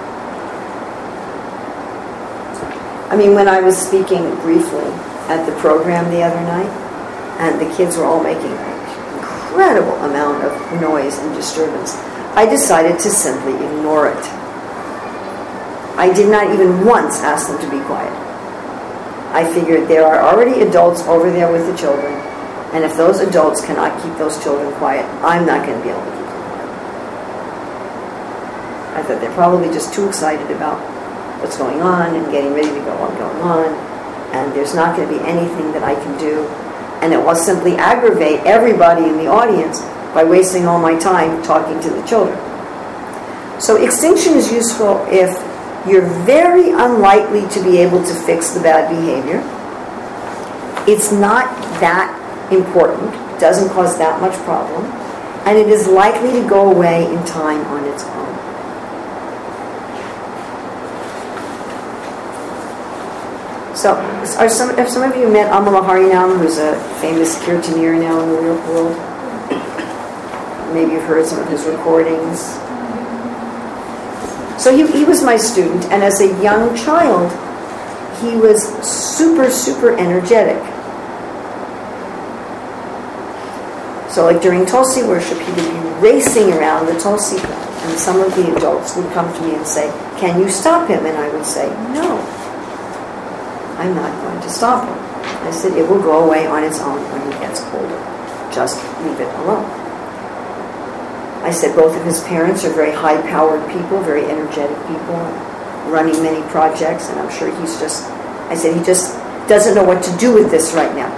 I mean, when I was speaking briefly at the program the other night, and the kids were all making an incredible amount of noise and disturbance, I decided to simply ignore it. I did not even once ask them to be quiet. I figured there are already adults over there with the children, and if those adults cannot keep those children quiet, I'm not going to be able to keep them quiet. I thought they're probably just too excited about what's going on and getting ready to go on going on, and there's not going to be anything that I can do, and it will simply aggravate everybody in the audience by wasting all my time talking to the children. So extinction is useful if you're very unlikely to be able to fix the bad behavior. It's not that important, doesn't cause that much problem, and it is likely to go away in time on its own. So, are some, have some of you met Amala Harinam, who's a famous kirtanier now in the real world? Maybe you've heard some of his recordings. So he, he was my student, and as a young child, he was super, super energetic. So like during Tulsi worship, he would be racing around the Tulsi ground, and some of the adults would come to me and say, "Can you stop him?" And I would say, "No, I'm not going to stop him." I said, "It will go away on its own when he gets older. Just leave it alone." I said both of his parents are very high-powered people, very energetic people, running many projects, and I'm sure he's just, I said, he just doesn't know what to do with this right now.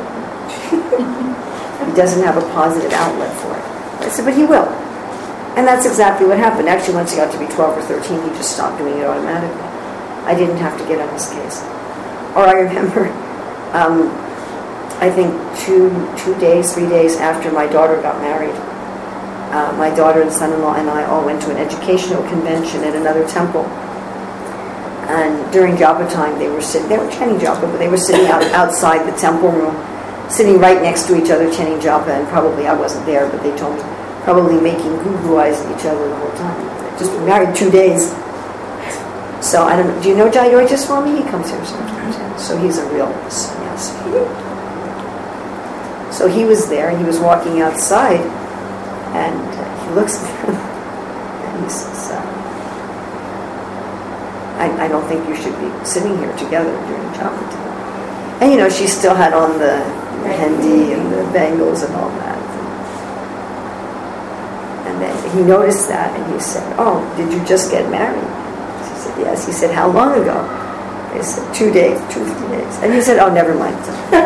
He doesn't have a positive outlet for it. I said, but he will. And that's exactly what happened. Actually, once he got to be twelve or thirteen, he just stopped doing it automatically. I didn't have to get on his case. Or I remember, um, I think two, two days, three days after my daughter got married, Uh, my daughter and son-in-law and I all went to an educational convention at another temple. And during japa time, they were sitting, they were chanting japa, but they were sitting out outside the temple room, sitting right next to each other chanting japa, and probably, I wasn't there, but they told me, probably making goo-goo eyes at each other the whole time. They'd just been married two days. So, I don't know, do you know Jayoja Swami? He comes here sometimes. Yeah. So he's a real sannyasi. So he was there, and he was walking outside, and uh, he looks at him and he says, uh, I, I don't think you should be sitting here together during japa time. And you know, she still had on the mehendi and the bangles and all that. And then he noticed that and he said, "Oh, did you just get married?" She said, "Yes." He said, "How long ago?" They said, two days, two, three days. And he said, "Oh, never mind."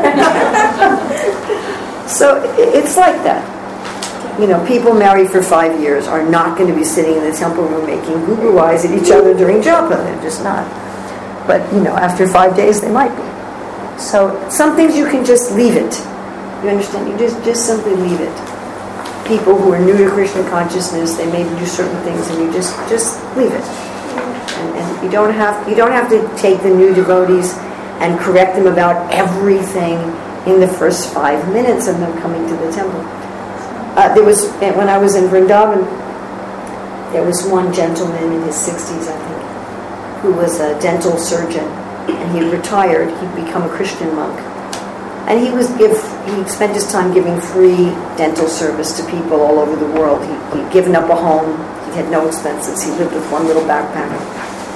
So it's like that. You know, people married for five years are not going to be sitting in the temple room making goo-goo eyes at each other during japa. They're just not. But, you know, after five days, they might be. So some things you can just leave it. You understand? You just, just simply leave it. People who are new to Krishna consciousness, they maybe do certain things, and you just, just leave it. And, and you don't have you don't have to take the new devotees and correct them about everything in the first five minutes of them coming to the temple. Uh, there was, when I was in Vrindavan, there was one gentleman in his sixties, I think, who was a dental surgeon, and he had retired. He'd become a Christian monk, and he was give he spent his time giving free dental service to people all over the world. He, he'd given up a home. He had no expenses. He lived with one little backpack.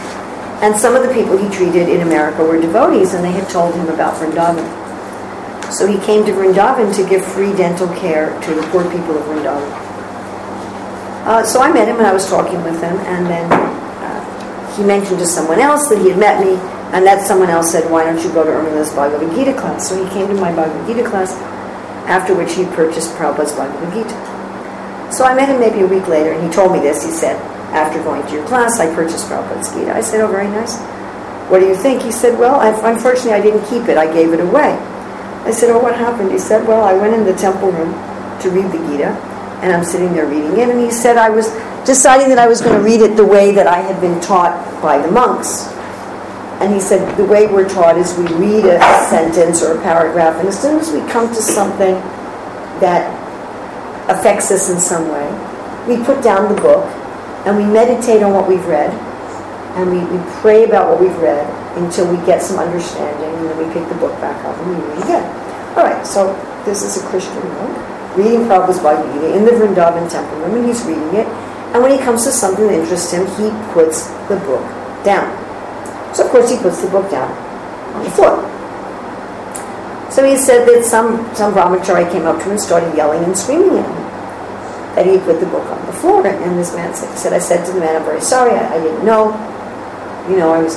And some of the people he treated in America were devotees, and they had told him about Vrindavan. So he came to Vrindavan to give free dental care to the poor people of Vrindavan. Uh, so I met him and I was talking with him, and then uh, he mentioned to someone else that he had met me, and that someone else said, why don't you go to Urmila's Bhagavad Gita class? So he came to my Bhagavad Gita class, after which he purchased Prabhupada's Bhagavad Gita. So I met him maybe a week later, and he told me this. He said, after going to your class, I purchased Prabhupada's Gita. I said, oh, very nice. What do you think? He said, well, I, unfortunately, I didn't keep it. I gave it away. I said, oh, what happened? He said, well, I went in the temple room to read the Gita, and I'm sitting there reading it, and he said I was deciding that I was going to read it the way that I had been taught by the monks. And he said, the way we're taught is we read a, a sentence or a paragraph, and as soon as we come to something that affects us in some way, we put down the book, and we meditate on what we've read, and we, we pray about what we've read until we get some understanding, and then we pick the book back up and we read again. All right, so this is a Christian monk reading Prabhupada's Bhagavad Gita in the Vrindavan temple room, and he's reading it, and when he comes to something that interests him, he puts the book down. So of course he puts the book down on the floor. So he said that some, some brahmachari came up to him and started yelling and screaming at him that he had put the book on the floor, and this man said, said I said to the man, I'm very sorry, I, I didn't know, you know, I was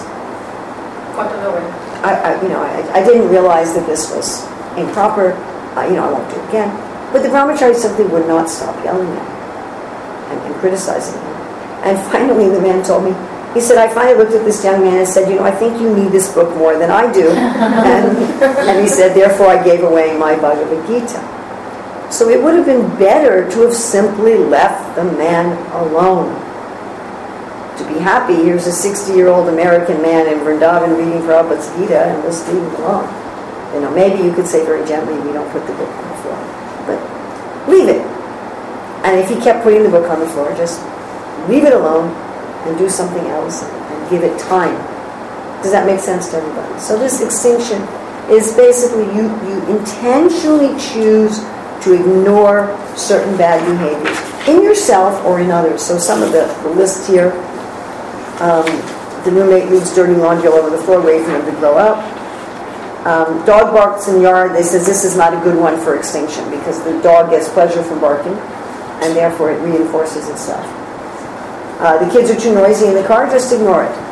I, I, you know, I, I didn't realize that this was improper, uh, you know, I won't do it again. But the brahmachari simply would not stop yelling at him and, and criticizing him. And finally the man told me, he said, I finally looked at this young man and said, you know, I think you need this book more than I do. and, and he said, therefore I gave away my Bhagavad Gita. So it would have been better to have simply left the man alone. To be happy, here's a sixty-year-old American man in Vrindavan reading Prabhupada's Gita, and just leave him alone. You know, maybe you could say very gently, we don't put the book on the floor. But leave it. And if he kept putting the book on the floor, just leave it alone and do something else and give it time. Does that make sense to everybody? So this extinction is basically you, you intentionally choose to ignore certain bad behaviors in yourself or in others. So some of the, the list here, um, the roommate leaves dirty laundry all over the floor, waiting for him to grow up. Um, dog barks in the yard. They says this is not a good one for extinction because the dog gets pleasure from barking, and therefore it reinforces itself. Uh, the kids are too noisy in the car. Just ignore it.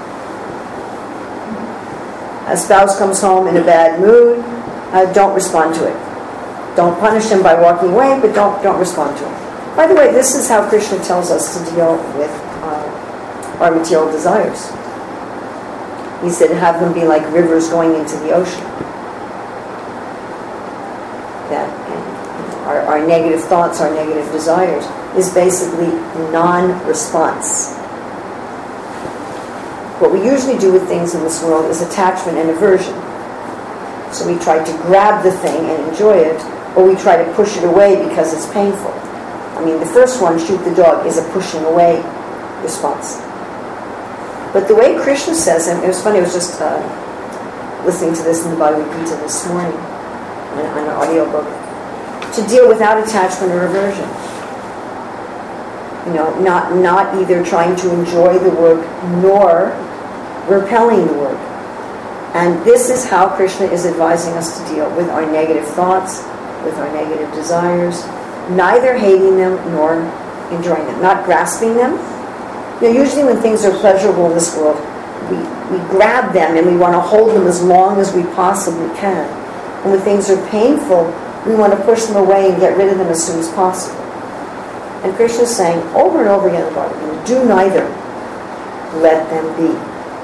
A spouse comes home in a bad mood. Uh, don't respond to it. Don't punish him by walking away, but don't don't respond to him. By the way, this is how Krishna tells us to deal with uh, our material desires. He said, have them be like rivers going into the ocean. That and our, our negative thoughts, our negative desires, is basically non-response. What we usually do with things in this world is attachment and aversion. So we try to grab the thing and enjoy it, or we try to push it away because it's painful. I mean, the first one, shoot the dog, is a pushing away response. But the way Krishna says, and it was funny, I was just uh, listening to this in the Bhagavad Gita this morning, on, on an audiobook, to deal without attachment or aversion. You know, not, not either trying to enjoy the work, nor repelling the work. And this is how Krishna is advising us to deal with our negative thoughts, with our negative desires, neither hating them nor enjoying them, not grasping them. You know, usually when things are pleasurable in this world, we, we grab them and we want to hold them as long as we possibly can. And when things are painful, we want to push them away and get rid of them as soon as possible. And Krishna is saying over and over again about it, do neither. Let them be.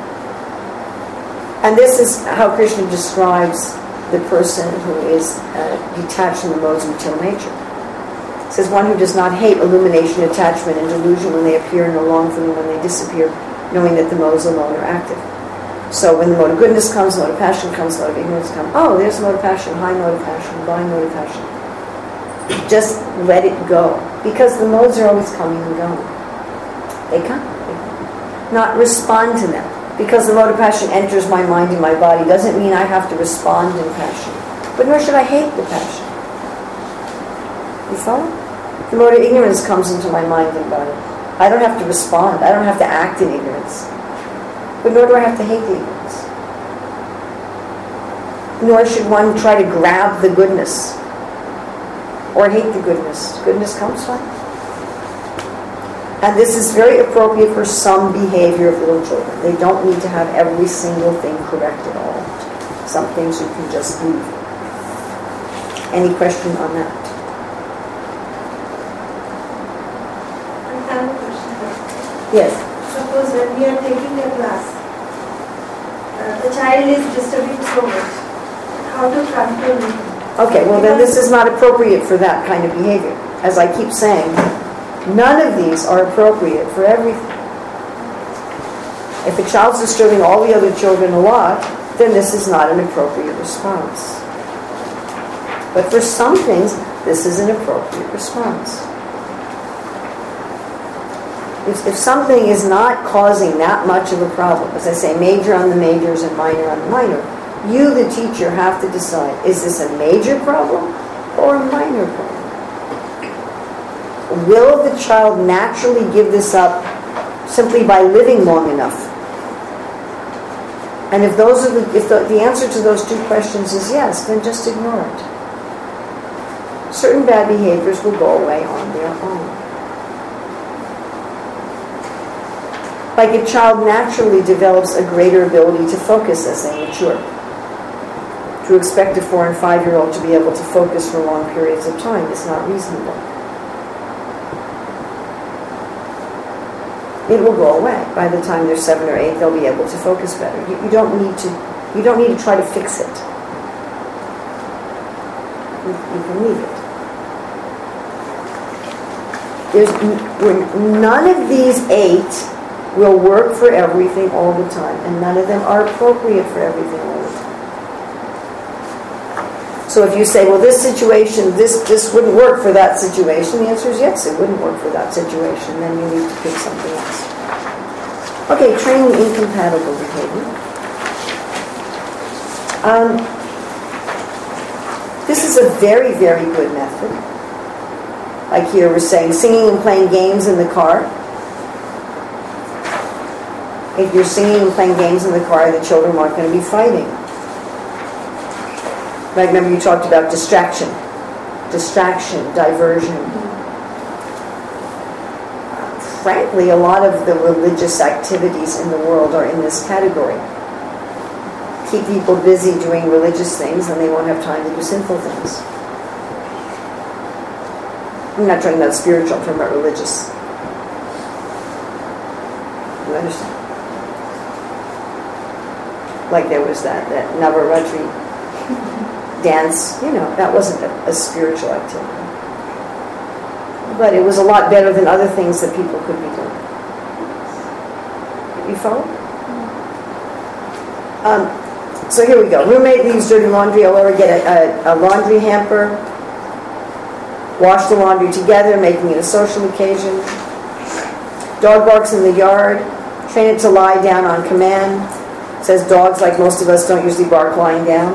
And this is how Krishna describes the person who is uh, detached from the modes of material nature. It says, one who does not hate illumination, attachment, and delusion when they appear, nor long for them when they disappear, knowing that the modes alone are active. So when the mode of goodness comes, the mode of passion comes, the mode of ignorance comes. Oh, there's the mode of passion, high mode of passion, blind mode of passion. Just let it go. Because the modes are always coming and going. They come. They come. Not respond to them. Because the mode of passion enters my mind and my body doesn't mean I have to respond in passion. But nor should I hate the passion. You follow? The mode of ignorance comes into my mind and body. I don't have to respond. I don't have to act in ignorance. But nor do I have to hate the ignorance. nor should one try to grab the goodness or hate the goodness. Goodness comes from. And this is very appropriate for some behavior of little children. They don't need to have every single thing correct at all. Some things you can just leave. Any question on that? I have a question. Yes. Suppose when we are taking a class, uh, the child is disturbing so much. How to control him? Okay, well then this is not appropriate for that kind of behavior. As I keep saying, none of these are appropriate for everything. If a child's disturbing all the other children a lot, then this is not an appropriate response. But for some things, this is an appropriate response. If, if something is not causing that much of a problem, as I say, major on the majors and minor on the minor, you, the teacher, have to decide, is this a major problem or a minor problem? Will the child naturally give this up simply by living long enough? And if those are the, if the, the answer to those two questions is yes, then just ignore it. Certain bad behaviors will go away on their own. Like a child naturally develops a greater ability to focus as they mature. To expect a four and five-year-old to be able to focus for long periods of time is not reasonable. It will go away. By the time they're seven or eight, they'll be able to focus better. You, you don't need to. You don't need to try to fix it. You, you can leave it. There's n- none of these eight will work for everything all the time, and none of them are appropriate for everything all the time. So if you say, well, this situation, this this wouldn't work for that situation, the answer is yes, it wouldn't work for that situation. Then you need to pick something else. Okay, training incompatible behavior. Um, this is a very, very good method. Like here we're saying, singing and playing games in the car. If you're singing and playing games in the car, the children aren't going to be fighting. I remember you talked about distraction, distraction, diversion. Uh, frankly, a lot of the religious activities in the world are in this category. Keep people busy doing religious things, and they won't have time to do sinful things. I'm not talking about spiritual, I'm talking about religious. You understand? Like there was that, that Navaratri dance, you know, that wasn't a, a spiritual activity. But it was a lot better than other things that people could be doing. You follow? Um, so here we go. Roommate leaves dirty laundry. I'll ever get a, a, a laundry hamper. Wash the laundry together, making it a social occasion. Dog barks in the yard. Train it to lie down on command. Says dogs, like most of us, don't usually bark lying down.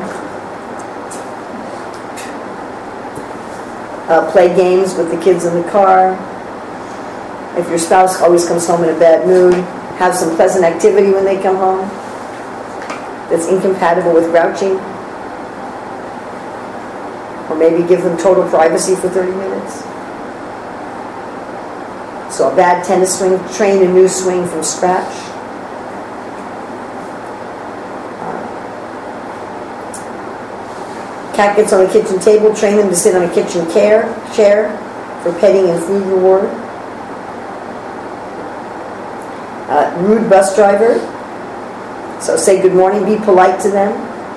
Uh, play games with the kids in the car. If your spouse always comes home in a bad mood, have some pleasant activity when they come home that's incompatible with grouching. Or maybe give them total privacy for thirty minutes. So a bad tennis swing, train a new swing from scratch. Cat gets on the kitchen table, train them to sit on a kitchen chair, chair for petting and food reward. Uh, rude bus driver. So say good morning, be polite to them.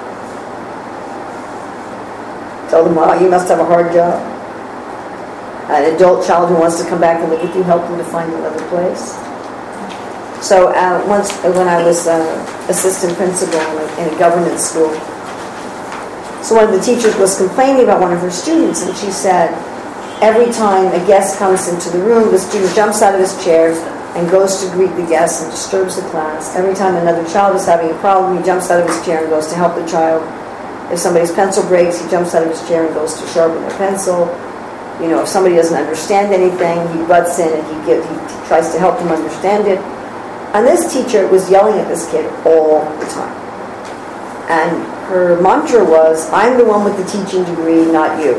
Tell them, wow, you must have a hard job. An adult child who wants to come back and live with you, help them to find another place. So uh, once when I was uh, assistant principal in a, in a government school, so one of the teachers was complaining about one of her students, and she said, every time a guest comes into the room, the student jumps out of his chair and goes to greet the guest and disturbs the class. Every time another child is having a problem, he jumps out of his chair and goes to help the child. If somebody's pencil breaks, he jumps out of his chair and goes to sharpen their pencil. You know, if somebody doesn't understand anything, he butts in and he, give, he tries to help them understand it. And this teacher was yelling at this kid all the time. And her mantra was, I'm the one with the teaching degree, not you.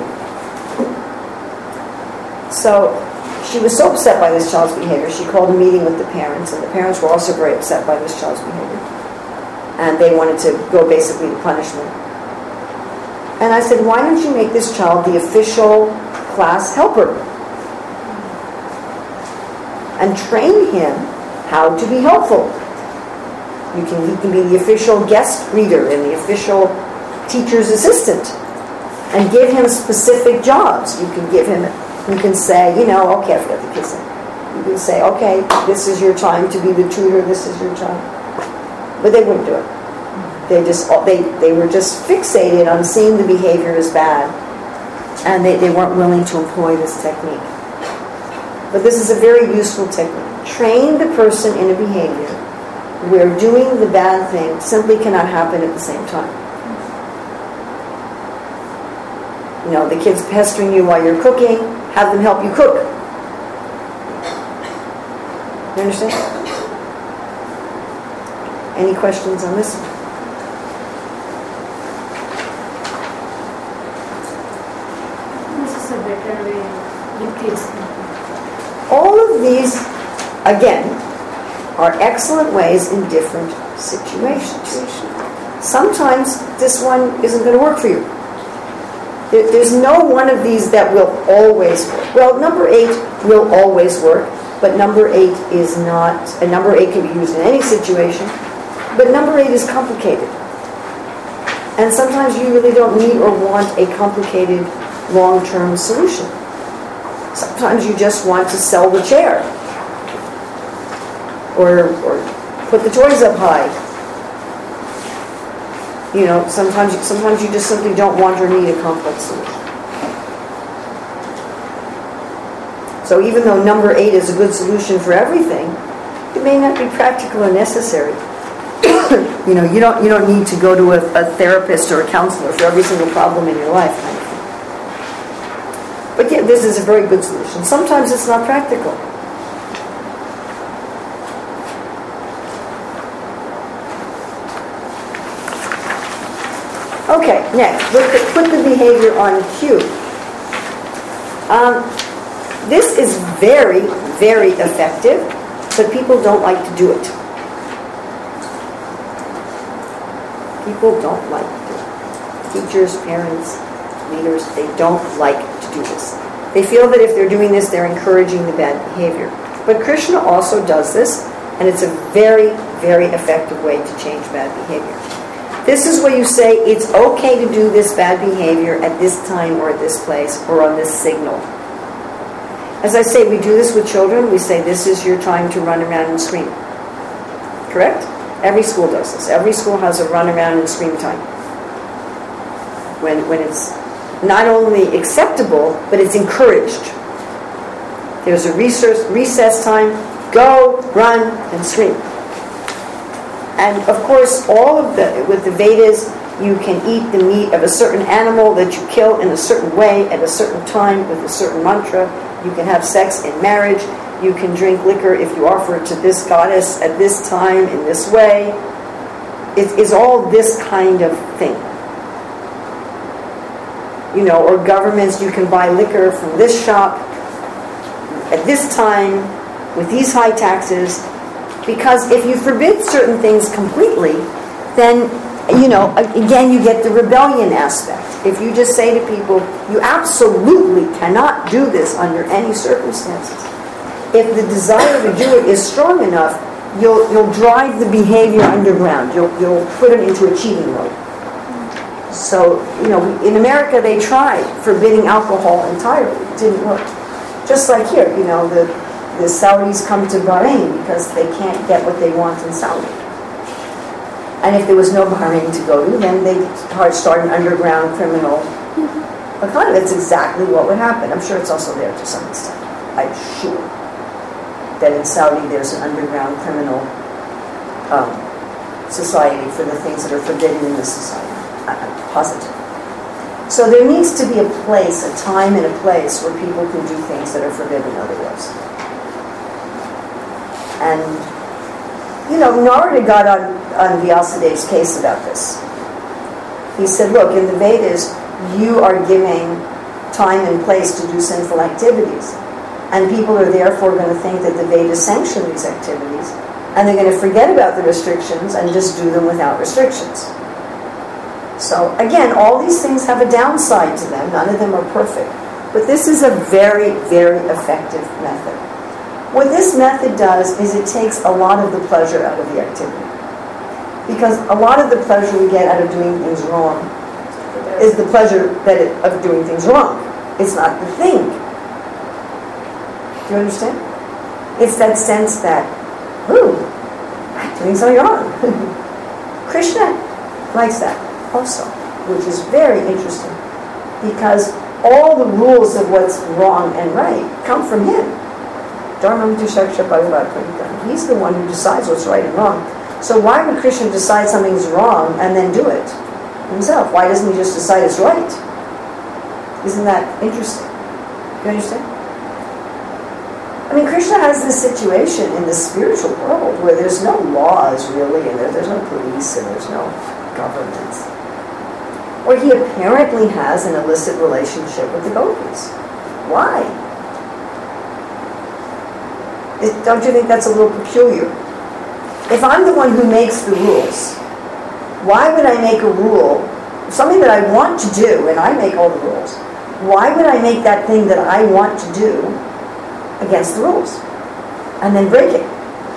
So she was so upset by this child's behavior, she called a meeting with the parents, and the parents were also very upset by this child's behavior. And they wanted to go basically to punishment. And I said, why don't you make this child the official class helper? And train him how to be helpful. You can, he can be the official guest reader and the official teacher's assistant. And give him specific jobs. You can give him, you can say, you know, okay, I forgot the kids' name. You can say, okay, this is your time to be the tutor, this is your time. But they wouldn't do it. They just they, they were just fixated on seeing the behavior as bad, and they, they weren't willing to employ this technique. But this is a very useful technique. Train the person in a behavior where doing the bad thing simply cannot happen at the same time. You know, the kid's pestering you while you're cooking, have them help you cook. You understand? Any questions on this? This is a better way with kids. All of these, again, are excellent ways in different situations. Sometimes this one isn't going to work for you. There, there's no one of these that will always work. Well, number eight will always work, but number eight is not, and number eight can be used in any situation, but number eight is complicated. And sometimes you really don't need or want a complicated long-term solution. Sometimes you just want to sell the chair. Or, or put the toys up high. You know, sometimes, sometimes you just simply don't want or need a complex solution. So even though number eight is a good solution for everything, it may not be practical or necessary. You know, you don't you don't need to go to a, a therapist or a counselor for every single problem in your life, kind of thing. But yeah, this is a very good solution. Sometimes it's not practical. Okay, next, put the, put the behavior on cue. Um, this is very, very effective, but people don't like to do it. People don't like to do it. Teachers, parents, leaders, they don't like to do this. They feel that if they're doing this, they're encouraging the bad behavior. But Krishna also does this, and it's a very, very effective way to change bad behavior. This is where you say it's okay to do this bad behavior at this time or at this place or on this signal. As I say, we do this with children. We say this is your time to run around and scream. Correct? Every school does this. Every school has a run around and scream time. When, when it's not only acceptable, but it's encouraged. There's a recess, recess time. Go, run, and scream. And of course, all of the, with the Vedas, you can eat the meat of a certain animal that you kill in a certain way at a certain time with a certain mantra. You can have sex in marriage. You can drink liquor if you offer it to this goddess at this time in this way. It is all this kind of thing. You know, or governments, you can buy liquor from this shop at this time with these high taxes. Because if you forbid certain things completely, then, you know, again, you get the rebellion aspect. If you just say to people, you absolutely cannot do this under any circumstances. If the desire to do it is strong enough, you'll you'll drive the behavior underground. You'll you'll put it into a cheating mode. So, you know, in America they tried forbidding alcohol entirely. It didn't work. Just like here, you know, the The Saudis come to Bahrain because they can't get what they want in Saudi. And if there was no Bahrain to go to, then they start an underground criminal economy. That's exactly what would happen. I'm sure it's also there to some extent. I'm sure that in Saudi there's an underground criminal um, society for the things that are forbidden in this society. I'm positive. So there needs to be a place, a time and a place where people can do things that are forbidden otherwise. And, you know, Narada got on, on Vyasadev's case about this. He said, look, in the Vedas, you are giving time and place to do sinful activities. And people are therefore going to think that the Vedas sanction these activities. And they're going to forget about the restrictions and just do them without restrictions. So again, all these things have a downside to them. None of them are perfect. But this is a very, very effective method. What this method does is it takes a lot of the pleasure out of the activity. Because a lot of the pleasure we get out of doing things wrong is the pleasure that it, of doing things wrong. It's not the thing. Do you understand? It's that sense that, ooh, I'm doing something wrong. Krishna likes that also, which is very interesting. Because all the rules of what's wrong and right come from him. He's the one who decides what's right and wrong. So why would Krishna decide something's wrong and then do it himself? Why doesn't he just decide it's right? Isn't that interesting? You understand? I mean, Krishna has this situation in the spiritual world where there's no laws really, and there, there's no police and there's no governments. Where he apparently has an illicit relationship with the gopis. Why? It, don't you think that's a little peculiar? If I'm the one who makes the rules, why would I make a rule, something that I want to do, and I make all the rules, why would I make that thing that I want to do against the rules and then break it?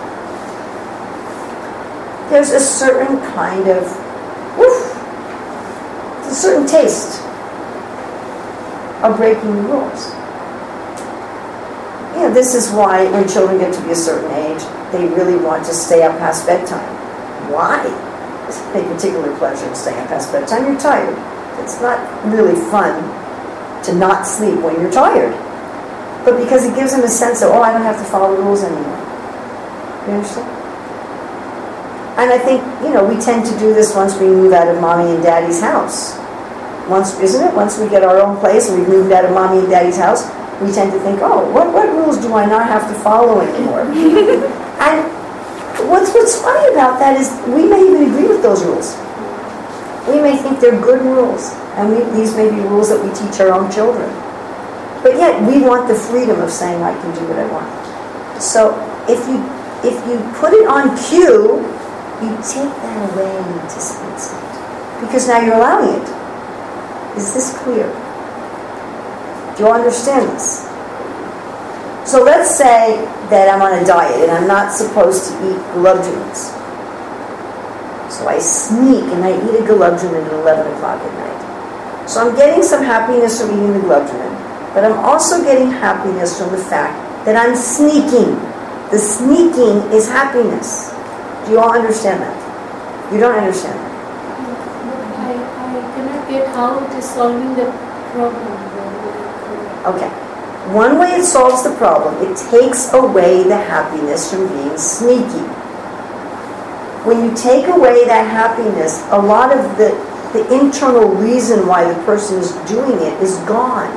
There's a certain kind of, woof, a certain taste of breaking the rules. You know, this is why when children get to be a certain age, they really want to stay up past bedtime. Why? There's a particular pleasure in staying up past bedtime. You're tired. It's not really fun to not sleep when you're tired. But because it gives them a sense of, oh, I don't have to follow the rules anymore. You understand? And I think, you know, we tend to do this once we move out of mommy and daddy's house. Once, isn't it? Once we get our own place and we've moved out of mommy and daddy's house, we tend to think, oh, what, what rules do I not have to follow anymore? And what's, what's funny about that is we may even agree with those rules. We may think they're good rules, and we, these may be rules that we teach our own children. But yet we want the freedom of saying, I can do what I want. So if you, if you put it on cue, you take that away to some extent. Because now you're allowing it. Is this clear? Do you understand this? So let's say that I'm on a diet and I'm not supposed to eat gulab jamuns. So I sneak and I eat a gulab jamun at eleven o'clock at night. So I'm getting some happiness from eating the gulab jamun, but I'm also getting happiness from the fact that I'm sneaking. The sneaking is happiness. Do you all understand that? You don't understand that? I, I cannot get how it is solving the problem. Okay. One way it solves the problem, it takes away the happiness from being sneaky. When you take away that happiness, a lot of the, the internal reason why the person is doing it is gone.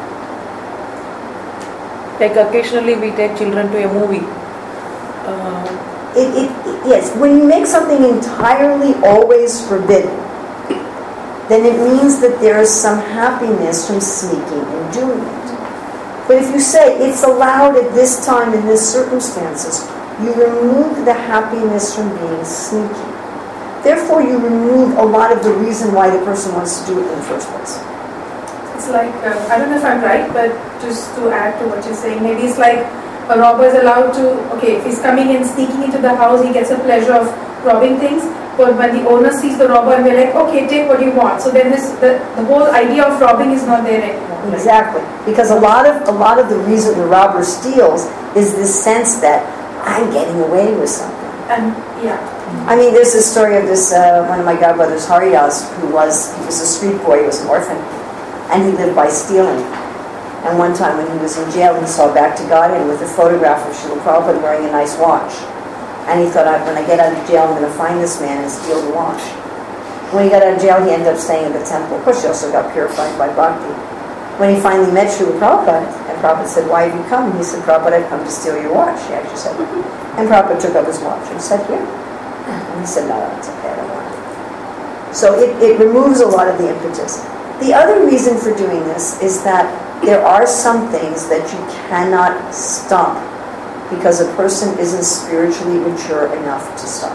Like occasionally we take children to a movie. Uh, It, it, yes, when you make something entirely always forbidden, then it means that there is some happiness from sneaking and doing it. But if you say it's allowed at this time in this circumstances, you remove the happiness from being sneaky. Therefore, you remove a lot of the reason why the person wants to do it in the first place. It's like, uh, I don't know if I'm right, but just to add to what you're saying, maybe it's like a robber is allowed to, okay, if he's coming in, sneaking into the house, he gets a pleasure of robbing things. But when the owner sees the robber, and we're like, okay, take what you want. So then this, the, the whole idea of robbing is not there anymore. Exactly, because a lot of a lot of the reason the robber steals is this sense that I'm getting away with something. And yeah, I mean, there's this story of this uh, one of my godbrothers, Haridas, who was he was a street boy, he was an orphan, and he lived by stealing. And one time when he was in jail, he saw Back to Godhead with a photograph of Srila Prabhupada wearing a nice watch. And he thought, when I get out of jail, I'm going to find this man and steal the watch. When he got out of jail, he ended up staying in the temple. Of course, he also got purified by bhakti. When he finally met Srila Prabhupada, and Prabhupada said, why have you come? And he said, Prabhupada, I've come to steal your watch. He actually said, and Prabhupada took up his watch and said, here. And he said, no, it's okay, I don't want it. So it, it removes a lot of the impetus. The other reason for doing this is that there are some things that you cannot stop because a person isn't spiritually mature enough to stop.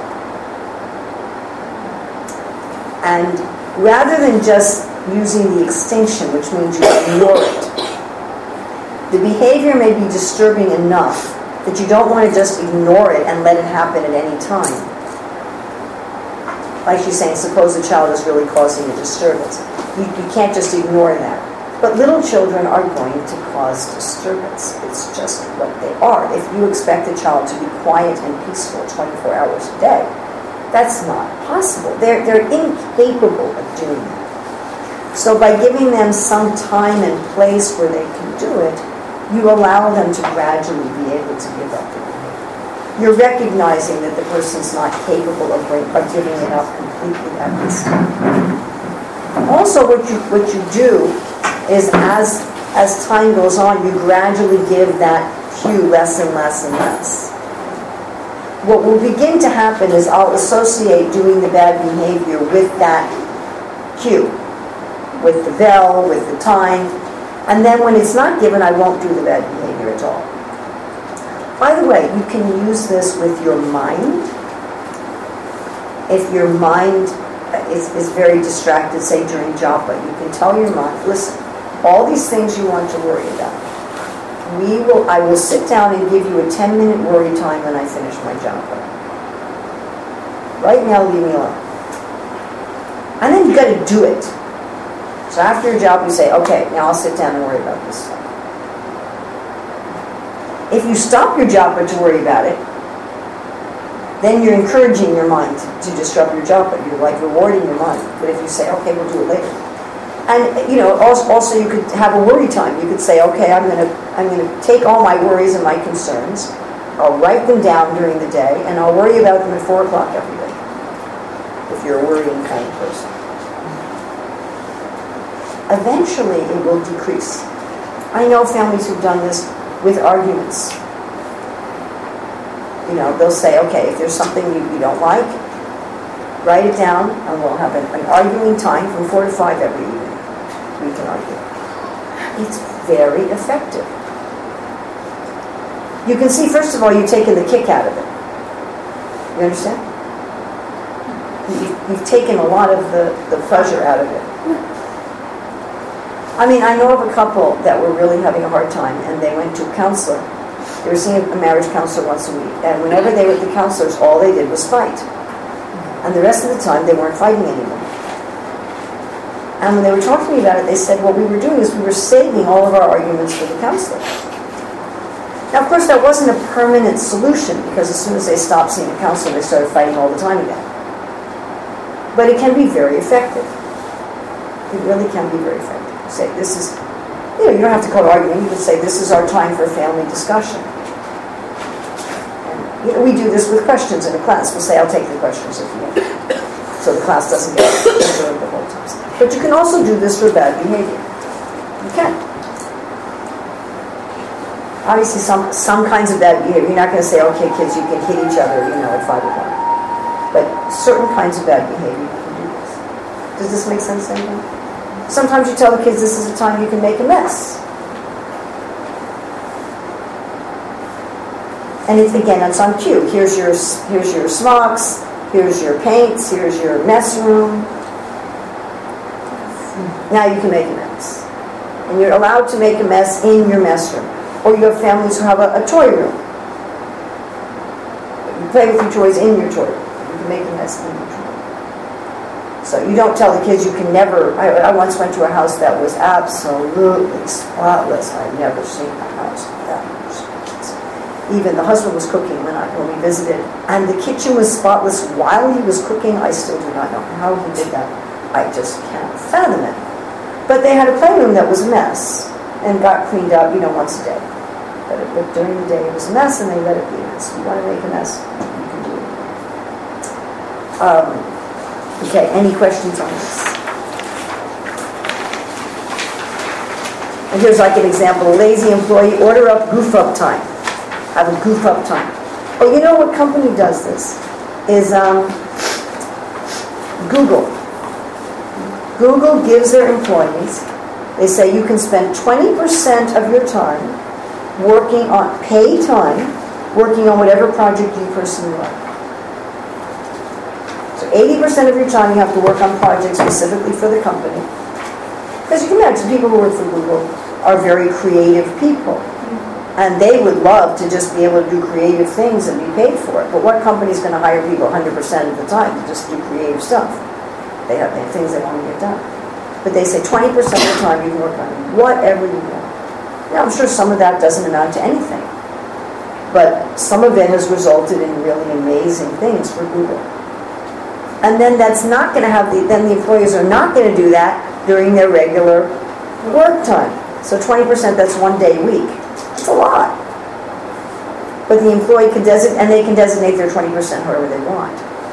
And rather than just using the extinction, which means you ignore it, the behavior may be disturbing enough that you don't want to just ignore it and let it happen at any time. Like she's saying, suppose a child is really causing a disturbance. You, you can't just ignore that. But little children are going to cause disturbance. It's just what they are. If you expect a child to be quiet and peaceful twenty-four hours a day, that's not possible. They're, they're incapable of doing that. So by giving them some time and place where they can do it, you allow them to gradually be able to give up the behavior. You're recognizing that the person's not capable of, bring, of giving it up completely at this time. Also, what you what you do is as as time goes on, you gradually give that cue less and less and less. What will begin to happen is I'll associate doing the bad behavior with that cue, with the bell, with the time, and then when it's not given, I won't do the bad behavior at all. By the way, you can use this with your mind. If your mind is, is very distracted, say during japa, you can tell your mind, listen, all these things you want to worry about, we will. I will sit down and give you a ten minute worry time when I finish my japa. Right now, leave me alone. And then you got to do it. So after your job, you say, okay, now I'll sit down and worry about this stuff. If you stop your japa to worry about it, then you're encouraging your mind to, to disrupt your japa. You're like rewarding your mind. But if you say, okay, we'll do it later. And, you know, also, also you could have a worry time. You could say, okay, I'm going to I'm going to take all my worries and my concerns. I'll write them down during the day, and I'll worry about them at four o'clock every day, if you're a worrying kind of person. Eventually, it will decrease. I know families who've done this with arguments. You know, they'll say, okay, if there's something you, you don't like, write it down, and we'll have an, an arguing time from four to five every evening. We can argue. It's very effective. You can see, first of all, you've taken the kick out of it. You understand? You've, you've taken a lot of the, the pleasure out of it. I mean, I know of a couple that were really having a hard time, and they went to a counselor. They were seeing a marriage counselor once a week, and whenever they were with the counselors, all they did was fight. And the rest of the time, they weren't fighting anymore. And when they were talking to me about it, they said, what we were doing is we were saving all of our arguments for the counselor. Now, of course, that wasn't a permanent solution, because as soon as they stopped seeing the counselor, they started fighting all the time again. But it can be very effective. It really can be very effective. You say, this is, you know, you don't have to call it arguing. You can say, this is our time for family discussion. And, you know, we do this with questions in a class. We'll say, I'll take the questions if you want. So the class doesn't get disturbed the whole time. But you can also do this for bad behavior. You can. Obviously, some, some kinds of bad behavior, you're not going to say, okay, kids, you can hit each other, you know, at five o'clock. But certain kinds of bad behavior, you can do this. Does this make sense to anyone? Sometimes you tell the kids this is a time you can make a mess. And it's, again, it's on cue. Here's your, here's your smocks, here's your paints, here's your mess room. Now you can make a mess. And you're allowed to make a mess in your mess room. Or you have families who have a, a toy room. You play with your toys in your toy room. You can make a mess in your toy room. So you don't tell the kids you can never... I, I once went to a house that was absolutely spotless. I'd never seen a house that much spotless. Even the husband was cooking when, I, when we visited. And the kitchen was spotless while he was cooking. I still do not know how he did that. I just can't fathom it. But they had a playroom that was a mess and got cleaned up, you know, once a day. But, it, but during the day it was a mess, and they let it be a mess. If you want to make a mess, you can do it. Um, okay, any questions on this? And here's like an example. A lazy employee, order up goof up time. Have a goof up time. Oh, you know what company does this? Is um, Google. Google gives their employees, they say you can spend twenty percent of your time working on, paid time, working on whatever project you personally like. So eighty percent of your time you have to work on projects specifically for the company. Because you can imagine people who work for Google are very creative people. And they would love to just be able to do creative things and be paid for it. But what company is going to hire people one hundred percent of the time to just do creative stuff? They have, they have things they want to get done. But they say twenty percent of the time you can work on whatever you want. Now, I'm sure some of that doesn't amount to anything. But some of it has resulted in really amazing things for Google. And then that's not going to have the, then the employees are not going to do that during their regular work time. So twenty percent, that's one day a week. It's a lot. But the employee can designate, and they can designate their twenty percent however they want.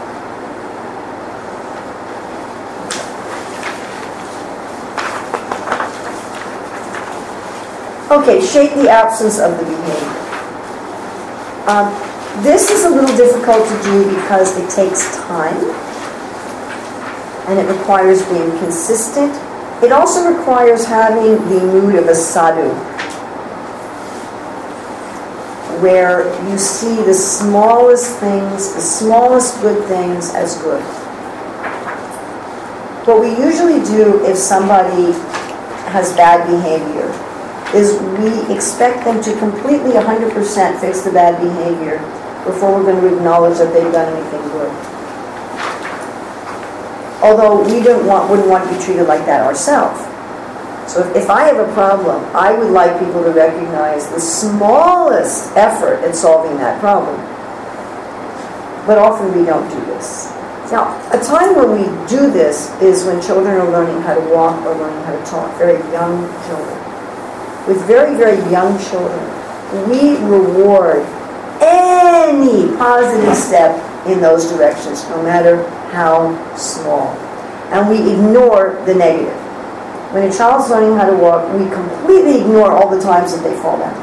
Okay, shape the absence of the behavior. Um, this is a little difficult to do because it takes time and it requires being consistent. It also requires having the mood of a sadhu, where you see the smallest things, the smallest good things as good. What we usually do if somebody has bad behavior is we expect them to completely one hundred percent fix the bad behavior before we're going to acknowledge that they've done anything good. Although we don't want, wouldn't want to be treated like that ourselves. So if, if I have a problem, I would like people to recognize the smallest effort at solving that problem. But often we don't do this. Now, a time when we do this is when children are learning how to walk or learning how to talk, very young children. With very, very young children, we reward any positive step in those directions, no matter how small. And we ignore the negative. When a child's learning how to walk, we completely ignore all the times that they fall down.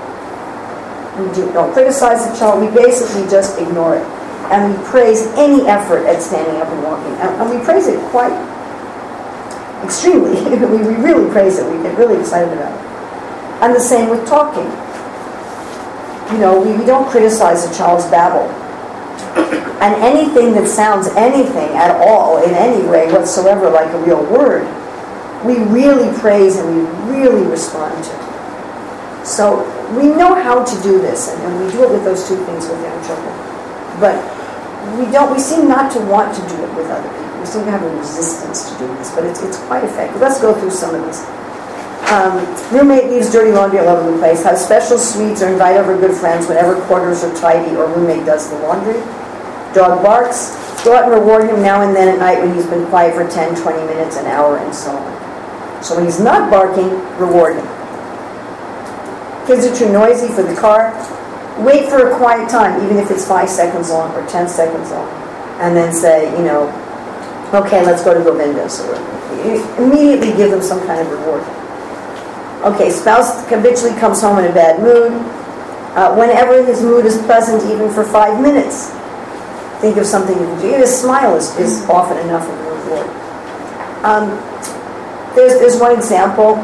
We do, don't criticize the child, we basically just ignore it. And we praise any effort at standing up and walking. And, and we praise it quite extremely. we, we really praise it, we get really excited about it. And the same with talking. You know, we, we don't criticize a child's babble. And anything that sounds anything at all, in any way whatsoever, like a real word, we really praise and we really respond to. So we know how to do this, and, and we do it with those two things with young children. But we don't. We seem not to want to do it with other people. We seem to have a resistance to do this, but it's it's quite effective. Let's go through some of these. Um, roommate leaves dirty laundry all over the place. Have special sweets or invite over good friends whenever quarters are tidy or roommate does the laundry. Dog barks. Go out and reward him now and then at night when he's been quiet for ten, twenty minutes, an hour, and so on. So when he's not barking, reward him. Kids are too noisy for the car. Wait for a quiet time, even if it's five seconds long or ten seconds long, and then say, you know, okay, let's go to Govinda's. Or immediately give them some kind of reward. Okay, spouse habitually comes home in a bad mood. Uh, whenever his mood is pleasant, even for five minutes, think of something you can do. Even a smile is, is often enough of a reward. Um, there's, there's one example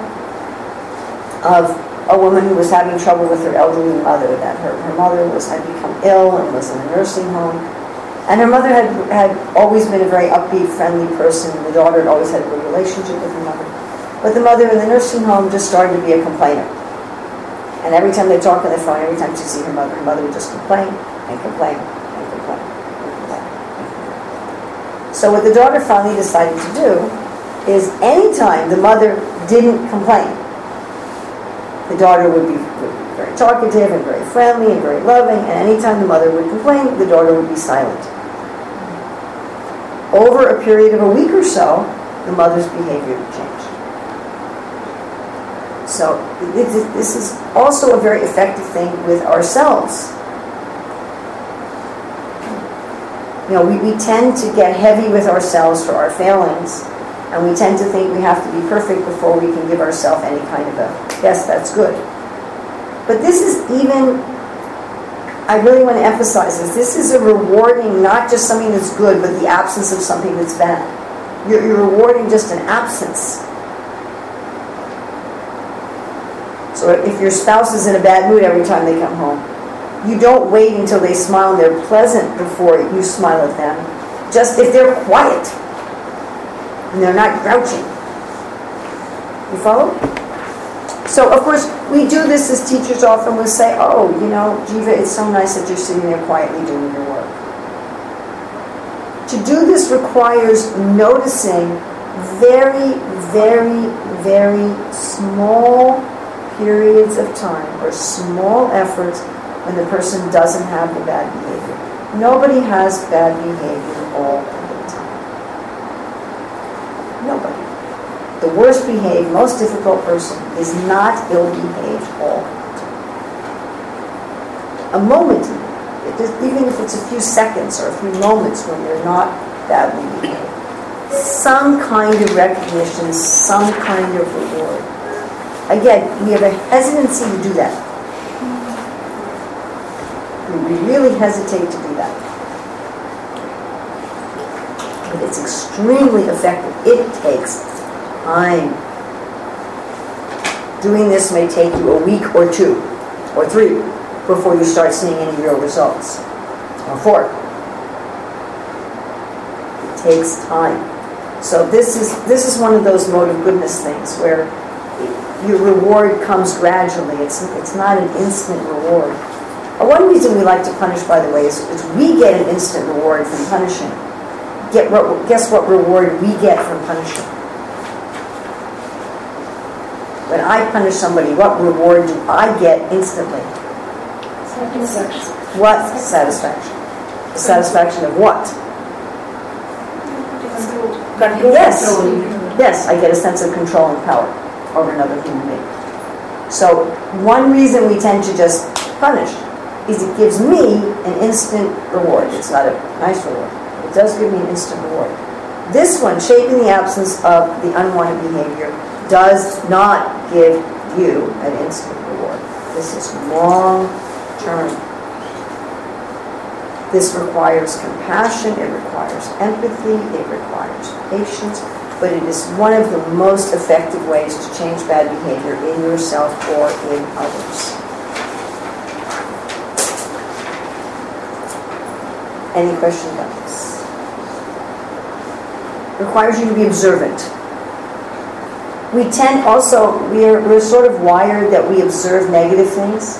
of a woman who was having trouble with her elderly mother, that her, her mother was had become ill and was in a nursing home. And her mother had, had always been a very upbeat, friendly person. The daughter had always had a good relationship with her mother. But the mother in the nursing home just started to be a complainer. And every time they talked on the phone, every time she'd see her mother, her mother would just complain and complain and complain and complain and complain. So what the daughter finally decided to do is anytime the mother didn't complain, the daughter would be, would be very talkative and very friendly and very loving, and anytime the mother would complain, the daughter would be silent. Over a period of a week or so, the mother's behavior changed. So this is also a very effective thing with ourselves. You know, we, we tend to get heavy with ourselves for our failings, and we tend to think we have to be perfect before we can give ourselves any kind of a, yes, that's good. But this is even, I really want to emphasize this, this is a rewarding, not just something that's good, but the absence of something that's bad. You're, you're rewarding just an absence. So if your spouse is in a bad mood every time they come home, you don't wait until they smile and they're pleasant before you smile at them. Just if they're quiet and they're not grouching. You follow? So, of course, we do this as teachers often. We'll say, oh, you know, Jiva, it's so nice that you're sitting there quietly doing your work. To do this requires noticing very, very, very small periods of time or small efforts when the person doesn't have the bad behavior. Nobody has bad behavior all the time. Nobody. The worst behaved, most difficult person is not ill-behaved all the time. A moment, it is, even if it's a few seconds or a few moments when they're not badly behaved, some kind of recognition, some kind of reward. Again, we have a hesitancy to do that. We really hesitate to do that. But it's extremely effective. It takes time. Doing this may take you a week or two or three before you start seeing any real results. Or four. It takes time. So this is this is one of those mode of goodness things where your reward comes gradually. It's it's not an instant reward. One reason we like to punish, by the way, is, is we get an instant reward from punishing. Get what, guess what reward we get from punishing? When I punish somebody, what reward do I get instantly? Satisfaction. What satisfaction? The satisfaction of what? Control. Yes. Yes, I get a sense of control and power over another human being. So one reason we tend to just punish is it gives me an instant reward. It's not a nice reward. It does give me an instant reward. This one, shaping the absence of the unwanted behavior, does not give you an instant reward. This is long term. This requires compassion, it requires empathy, it requires patience, but it is one of the most effective ways to change bad behavior in yourself or in others. Any question about this? Requires you to be observant. We tend also, we're, we're sort of wired that we observe negative things.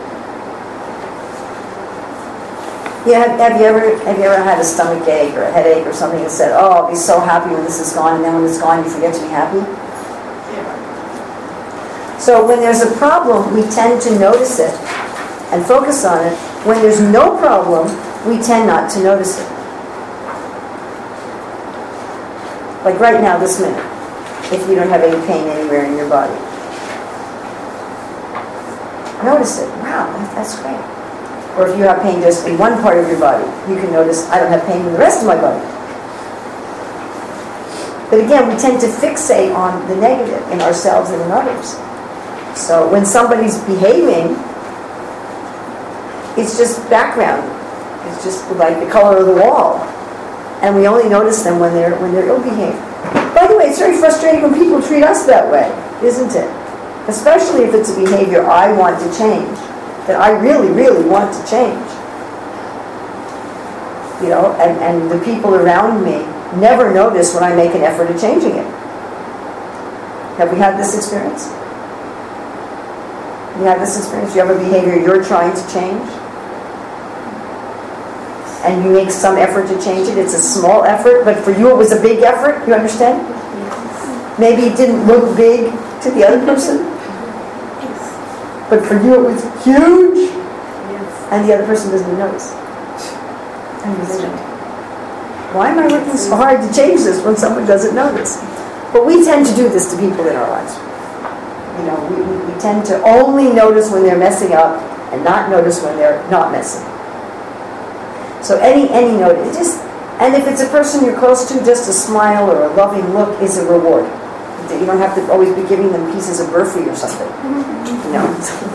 Yeah, have, have you ever have you ever had a stomach ache or a headache or something and said, oh, I'll be so happy when this is gone, and then when it's gone you forget to be happy? Yeah. So when there's a problem, we tend to notice it and focus on it. When there's no problem, we tend not to notice it. Like right now, this minute, if you don't have any pain anywhere in your body. Notice it. Wow, that's great. Or if you have pain just in one part of your body, you can notice, I don't have pain in the rest of my body. But again, we tend to fixate on the negative in ourselves and in others. So when somebody's behaving, it's just background. It's just like the color of the wall. And we only notice them when they're when they're ill-behaved. By the way, it's very frustrating when people treat us that way, isn't it? Especially if it's a behavior I want to change, that I really, really want to change. You know, and, and the people around me never notice when I make an effort at changing it. Have we had this experience? You have this experience? You have a behavior you're trying to change? And you make some effort to change it. It's a small effort, but for you it was a big effort. You understand? Maybe it didn't look big to the other person, but for you it was huge, and the other person doesn't notice. And you think, why am I working so hard to change this when someone doesn't notice? But we tend to do this to people in our lives. You know, we, we, we tend to only notice when they're messing up and not notice when they're not messing. So any any note, it just, and if it's a person you're close to, just a smile or a loving look is a reward. You don't have to always be giving them pieces of burfi or something. You know.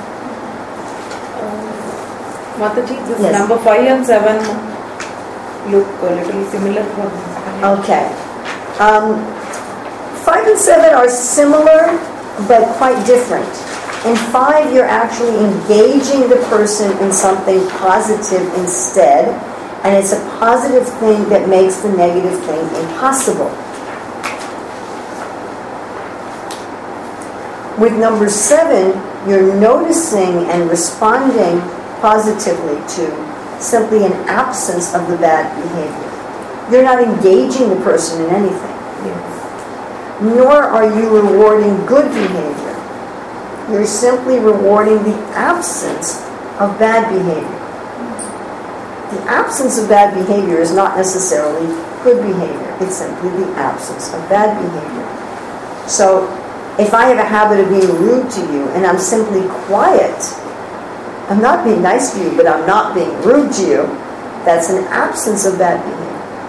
Uh, Mataji, this Yes. number five and seven look a little similar for me. Okay. Um, five and seven are similar, but quite different. In five, you're actually engaging the person in something positive instead, and it's a positive thing that makes the negative thing impossible. With number seven, you're noticing and responding positively to simply an absence of the bad behavior. You're not engaging the person in anything. Yes. Nor are you rewarding good behavior. You're simply rewarding the absence of bad behavior. The absence of bad behavior is not necessarily good behavior. It's simply the absence of bad behavior. So, if I have a habit of being rude to you and I'm simply quiet, I'm not being nice to you, but I'm not being rude to you, that's an absence of bad behavior.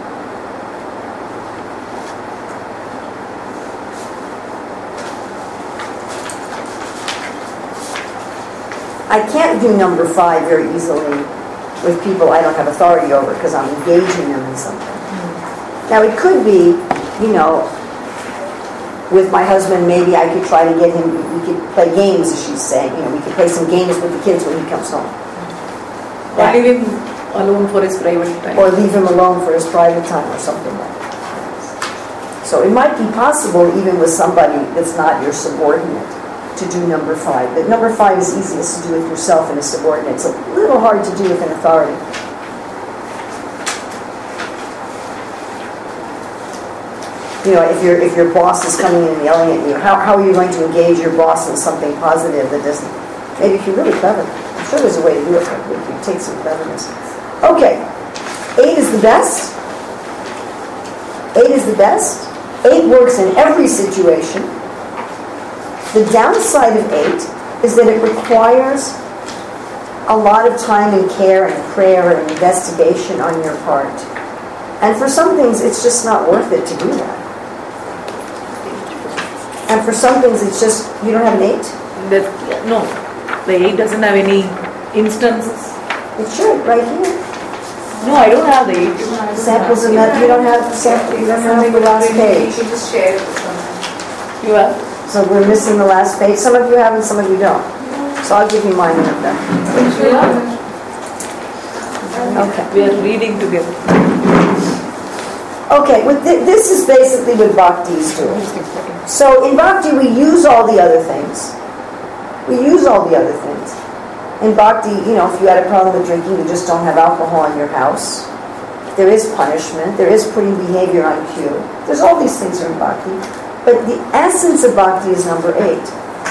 I can't do number five very easily with people I don't have authority over because I'm engaging them in something. Now it could be, you know, with my husband, maybe I could try to get him, we could play games, as she's saying. You know, we could play some games with the kids when he comes home. Or leave him alone for his private time. Or leave him alone for his private time or something like that. So it might be possible even with somebody that's not your subordinate to do number five. But number five is easiest to do with yourself and a subordinate. It's a little hard to do with an authority. You know, if your if your boss is coming in and yelling at you, how, how are you going to engage your boss in something positive that doesn't... Maybe if you're really clever. I'm sure there's a way to do it, but it would take some cleverness. Okay. Eight is the best. Eight is the best. Eight works in every situation. The downside of eight is that it requires a lot of time and care and prayer and investigation on your part. And for some things, it's just not worth it to do that. And for some things, it's just, you don't have an eight? The, no, the eight doesn't have any instances. It should, right here. No, I don't have the eight. Samples of that, you don't have sample, you don't have the last page. You should just share it with someone. You have? So we're missing the last page. Some of you have and some of you don't. So I'll give you mine in a bit. Okay. We are reading together. Okay, with th- this is basically what Bhakti is doing. So in Bhakti we use all the other things. We use all the other things. In Bhakti, you know, if you had a problem with drinking, you just don't have alcohol in your house. There is punishment. There is putting behavior on cue. There's all these things in Bhakti. But the essence of Bhakti is number eight.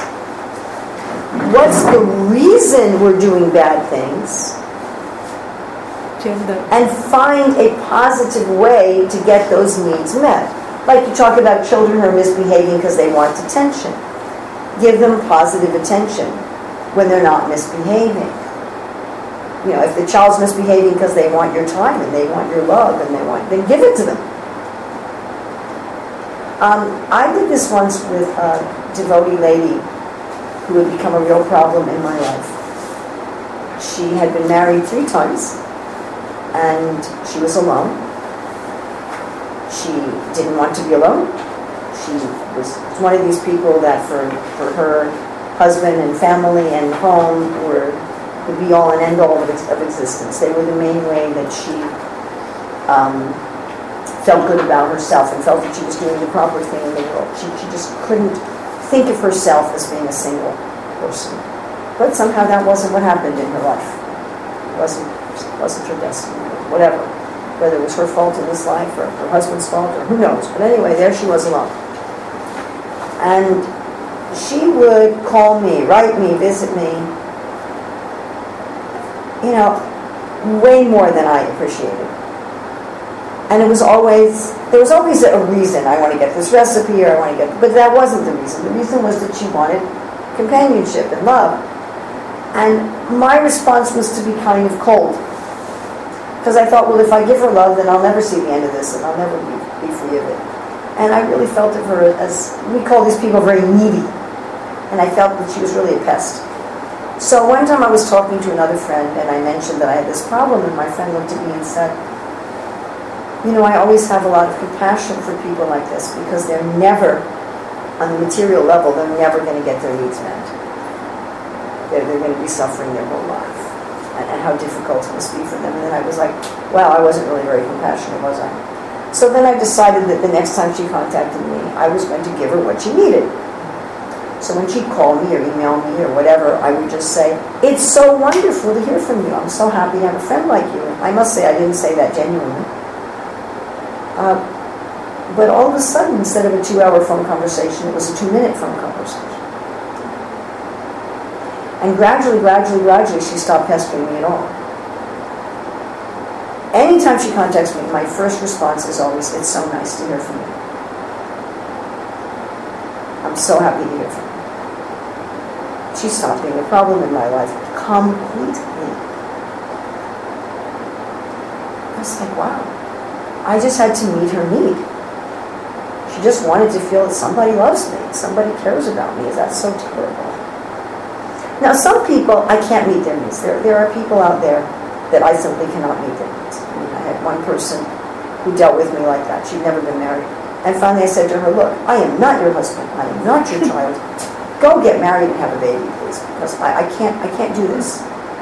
What's the reason we're doing bad things? Gender. And find a positive way to get those needs met. Like you talk about children who are misbehaving because they want attention. Give them positive attention when they're not misbehaving. You know, if the child's misbehaving because they want your time and they want your love and they want, then give it to them. Um, I did this once with a devotee lady who had become a real problem in my life. She had been married three times and she was alone. She didn't want to be alone. She was one of these people that for, for her husband and family and home were the be-all and end-all of, of existence. They were the main way that she um, felt good about herself and felt that she was doing the proper thing in the world. She, she just couldn't think of herself as being a single person. But somehow that wasn't what happened in her life. It wasn't, wasn't her destiny, or whatever. Whether it was her fault in this life or her husband's fault or who knows. But anyway, there she was alone. And she would call me, write me, visit me, you know, way more than I appreciated. And it was always, there was always a reason. I want to get this recipe or I want to get, but that wasn't the reason. The reason was that she wanted companionship and love. And my response was to be kind of cold. Because I thought, well, if I give her love, then I'll never see the end of this and I'll never be, be free of it. And I really felt of her as, we call these people very needy. And I felt that she was really a pest. So one time I was talking to another friend and I mentioned that I had this problem and my friend looked at me and said, You know, I always have a lot of compassion for people like this because they're never, on the material level, they're never going to get their needs met. They're, they're going to be suffering their whole life. And, and how difficult it must be for them. And then I was like, wow, I wasn't really very compassionate, was I? So then I decided that the next time she contacted me, I was going to give her what she needed. So when she'd call me or email me or whatever, I would just say, it's so wonderful to hear from you. I'm so happy to have a friend like you. I must say, I didn't say that genuinely. Uh, but all of a sudden, instead of a two-hour phone conversation, it was a two-minute phone conversation. And gradually, gradually, gradually, she stopped pestering me at all. Anytime she contacts me, my first response is always, it's so nice to hear from you. I'm so happy to hear from you. She stopped being a problem in my life completely. I was like, wow. I just had to meet her need. She just wanted to feel that somebody loves me, somebody cares about me. That's so terrible. Now, some people, I can't meet their needs. There, there are people out there that I simply cannot meet their needs. I mean, I had one person who dealt with me like that. She'd never been married. And finally I said to her, look, I am not your husband. I am not your child. Go get married and have a baby, please, because I, I can't I can't do this.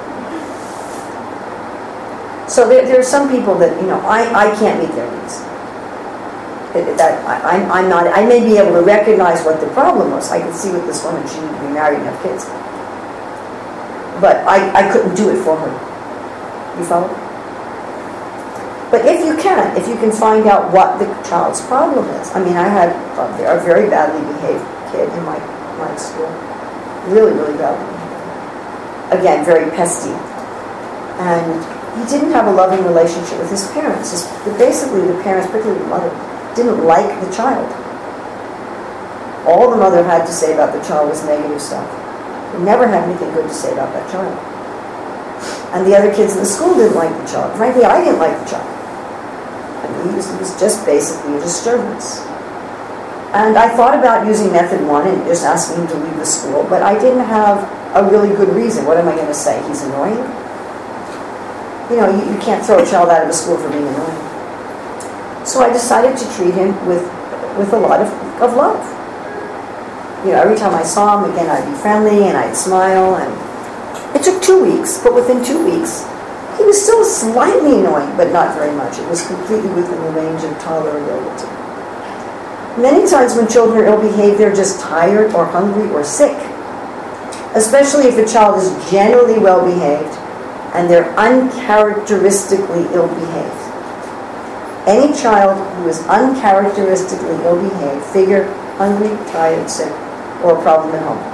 So there, there are some people that, you know, I, I can't meet their needs. It, that I, I'm, I'm not, I may be able to recognize what the problem was. I could see with this woman, she needed to be married and have kids. But I, I couldn't do it for her. You follow? But if you can, if you can find out what the child's problem is. I mean, I had a, a very badly behaved kid in my, my school. Really, really badly behaved. Again, very pesty. And he didn't have a loving relationship with his parents. His, basically, the parents, particularly the mother, didn't like the child. All the mother had to say about the child was negative stuff. He never had anything good to say about that child. And the other kids in the school didn't like the child. Frankly, I didn't like the child. I mean, he was, he was just basically a disturbance. And I thought about using method one and just asking him to leave the school, but I didn't have a really good reason. What am I going to say? He's annoying? You know, you, you can't throw a child out of a school for being annoying. So I decided to treat him with with a lot of, of love. You know, every time I saw him, again, I'd be friendly and I'd smile. And it took two weeks, but within two weeks, he was still slightly annoying, but not very much. It was completely within the range of tolerability. Many times when children are ill-behaved, they're just tired or hungry or sick. Especially if a child is generally well-behaved and they're uncharacteristically ill-behaved. Any child who is uncharacteristically ill-behaved, figure hungry, tired, sick, or a problem at home.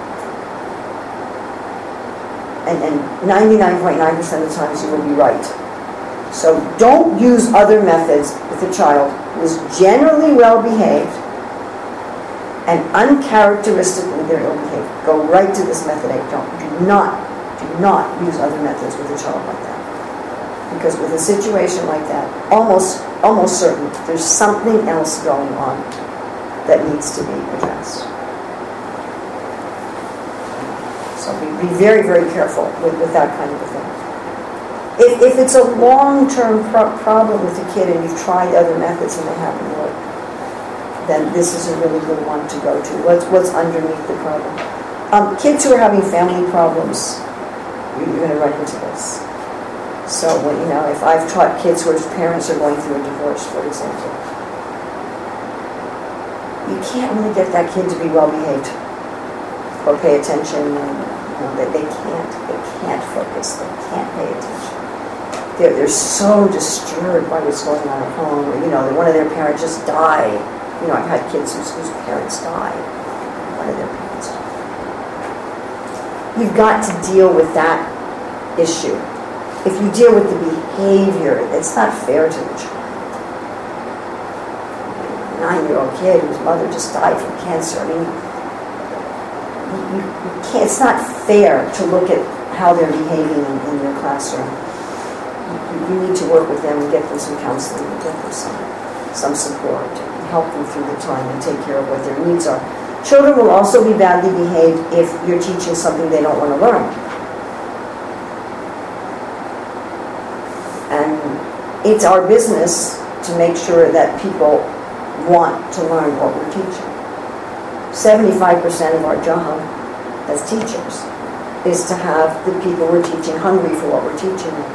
And, and ninety-nine point nine percent of the times you will be right. So don't use other methods with a child who is generally well-behaved and uncharacteristically they're ill-behaved. Go right to this method eight. Don't, do not, do not use other methods with a child like that. Because with a situation like that, almost, almost certain, there's something else going on that needs to be addressed. So be, be very, very careful with, with that kind of a thing. If, if it's a long-term pro- problem with the kid and you've tried other methods and they haven't worked, then this is a really good one to go to. What's, what's underneath the problem? Um, kids who are having family problems, you're going to run into this. So, when, you know, if I've taught kids whose parents are going through a divorce, for example, you can't really get that kid to be well-behaved or pay attention. And, you know, they, they can't. They can't focus. They can't pay attention. They're, they're so disturbed by what's going on at home. Or, you know, one of their parents just died. You know, I've had kids whose, whose parents died. One of their parents died. You've got to deal with that issue. If you deal with the behavior, it's not fair to the child. A nine-year-old kid whose mother just died from cancer. I mean, you, you can't, it's not fair to look at how they're behaving in, in your classroom. You, you need to work with them and get them some counseling and get them some, some support and help them through the time and take care of what their needs are. Children will also be badly behaved if you're teaching something they don't want to learn. And it's our business to make sure that people want to learn what we're teaching. seventy-five percent of our job as teachers is to have the people we're teaching hungry for what we're teaching them.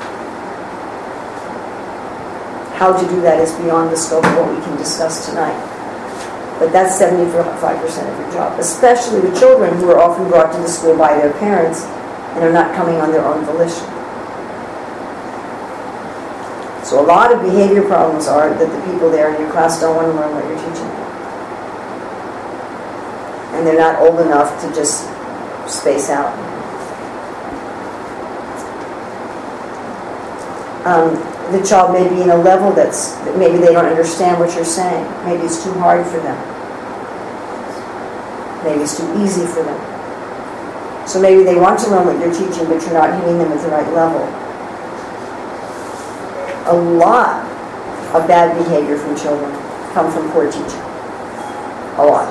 How to do that is beyond the scope of what we can discuss tonight. But that's seventy-five percent of your job, especially with children who are often brought to the school by their parents and are not coming on their own volition. So a lot of behavior problems are that the people there in your class don't want to learn what you're teaching them. And they're not old enough to just space out. Um, the child may be in a level that's, that maybe they don't understand what you're saying. Maybe it's too hard for them. Maybe it's too easy for them. So maybe they want to learn what you're teaching, but you're not hitting them at the right level. A lot of bad behavior from children come from poor teaching. A lot.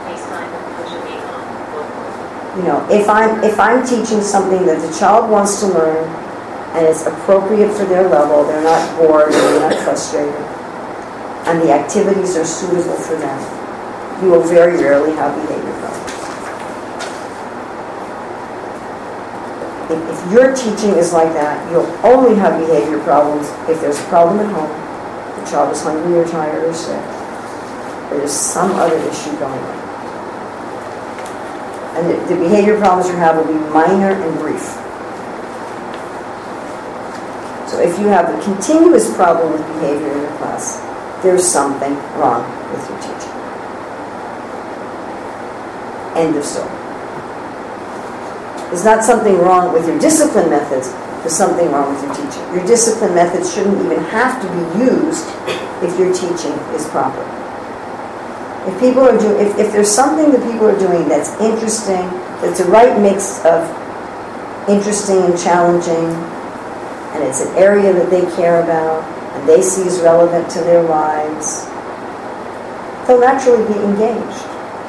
You know, if I'm if I'm teaching something that the child wants to learn and it's appropriate for their level, they're not bored and they're not frustrated, and the activities are suitable for them, you will very rarely have behavior problems. If, if your teaching is like that, you'll only have behavior problems if there's a problem at home, the child is hungry or tired or sick, or there's some other issue going on. And the, the behavior problems you have will be minor and brief. So if you have a continuous problem with behavior in your class, there's something wrong with your teaching. End of story. There's not something wrong with your discipline methods, there's something wrong with your teaching. Your discipline methods shouldn't even have to be used if your teaching is proper. If people are doing, if, if there's something that people are doing that's interesting, that's the right mix of interesting and challenging, and it's an area that they care about, and they see as relevant to their lives, they'll naturally be engaged.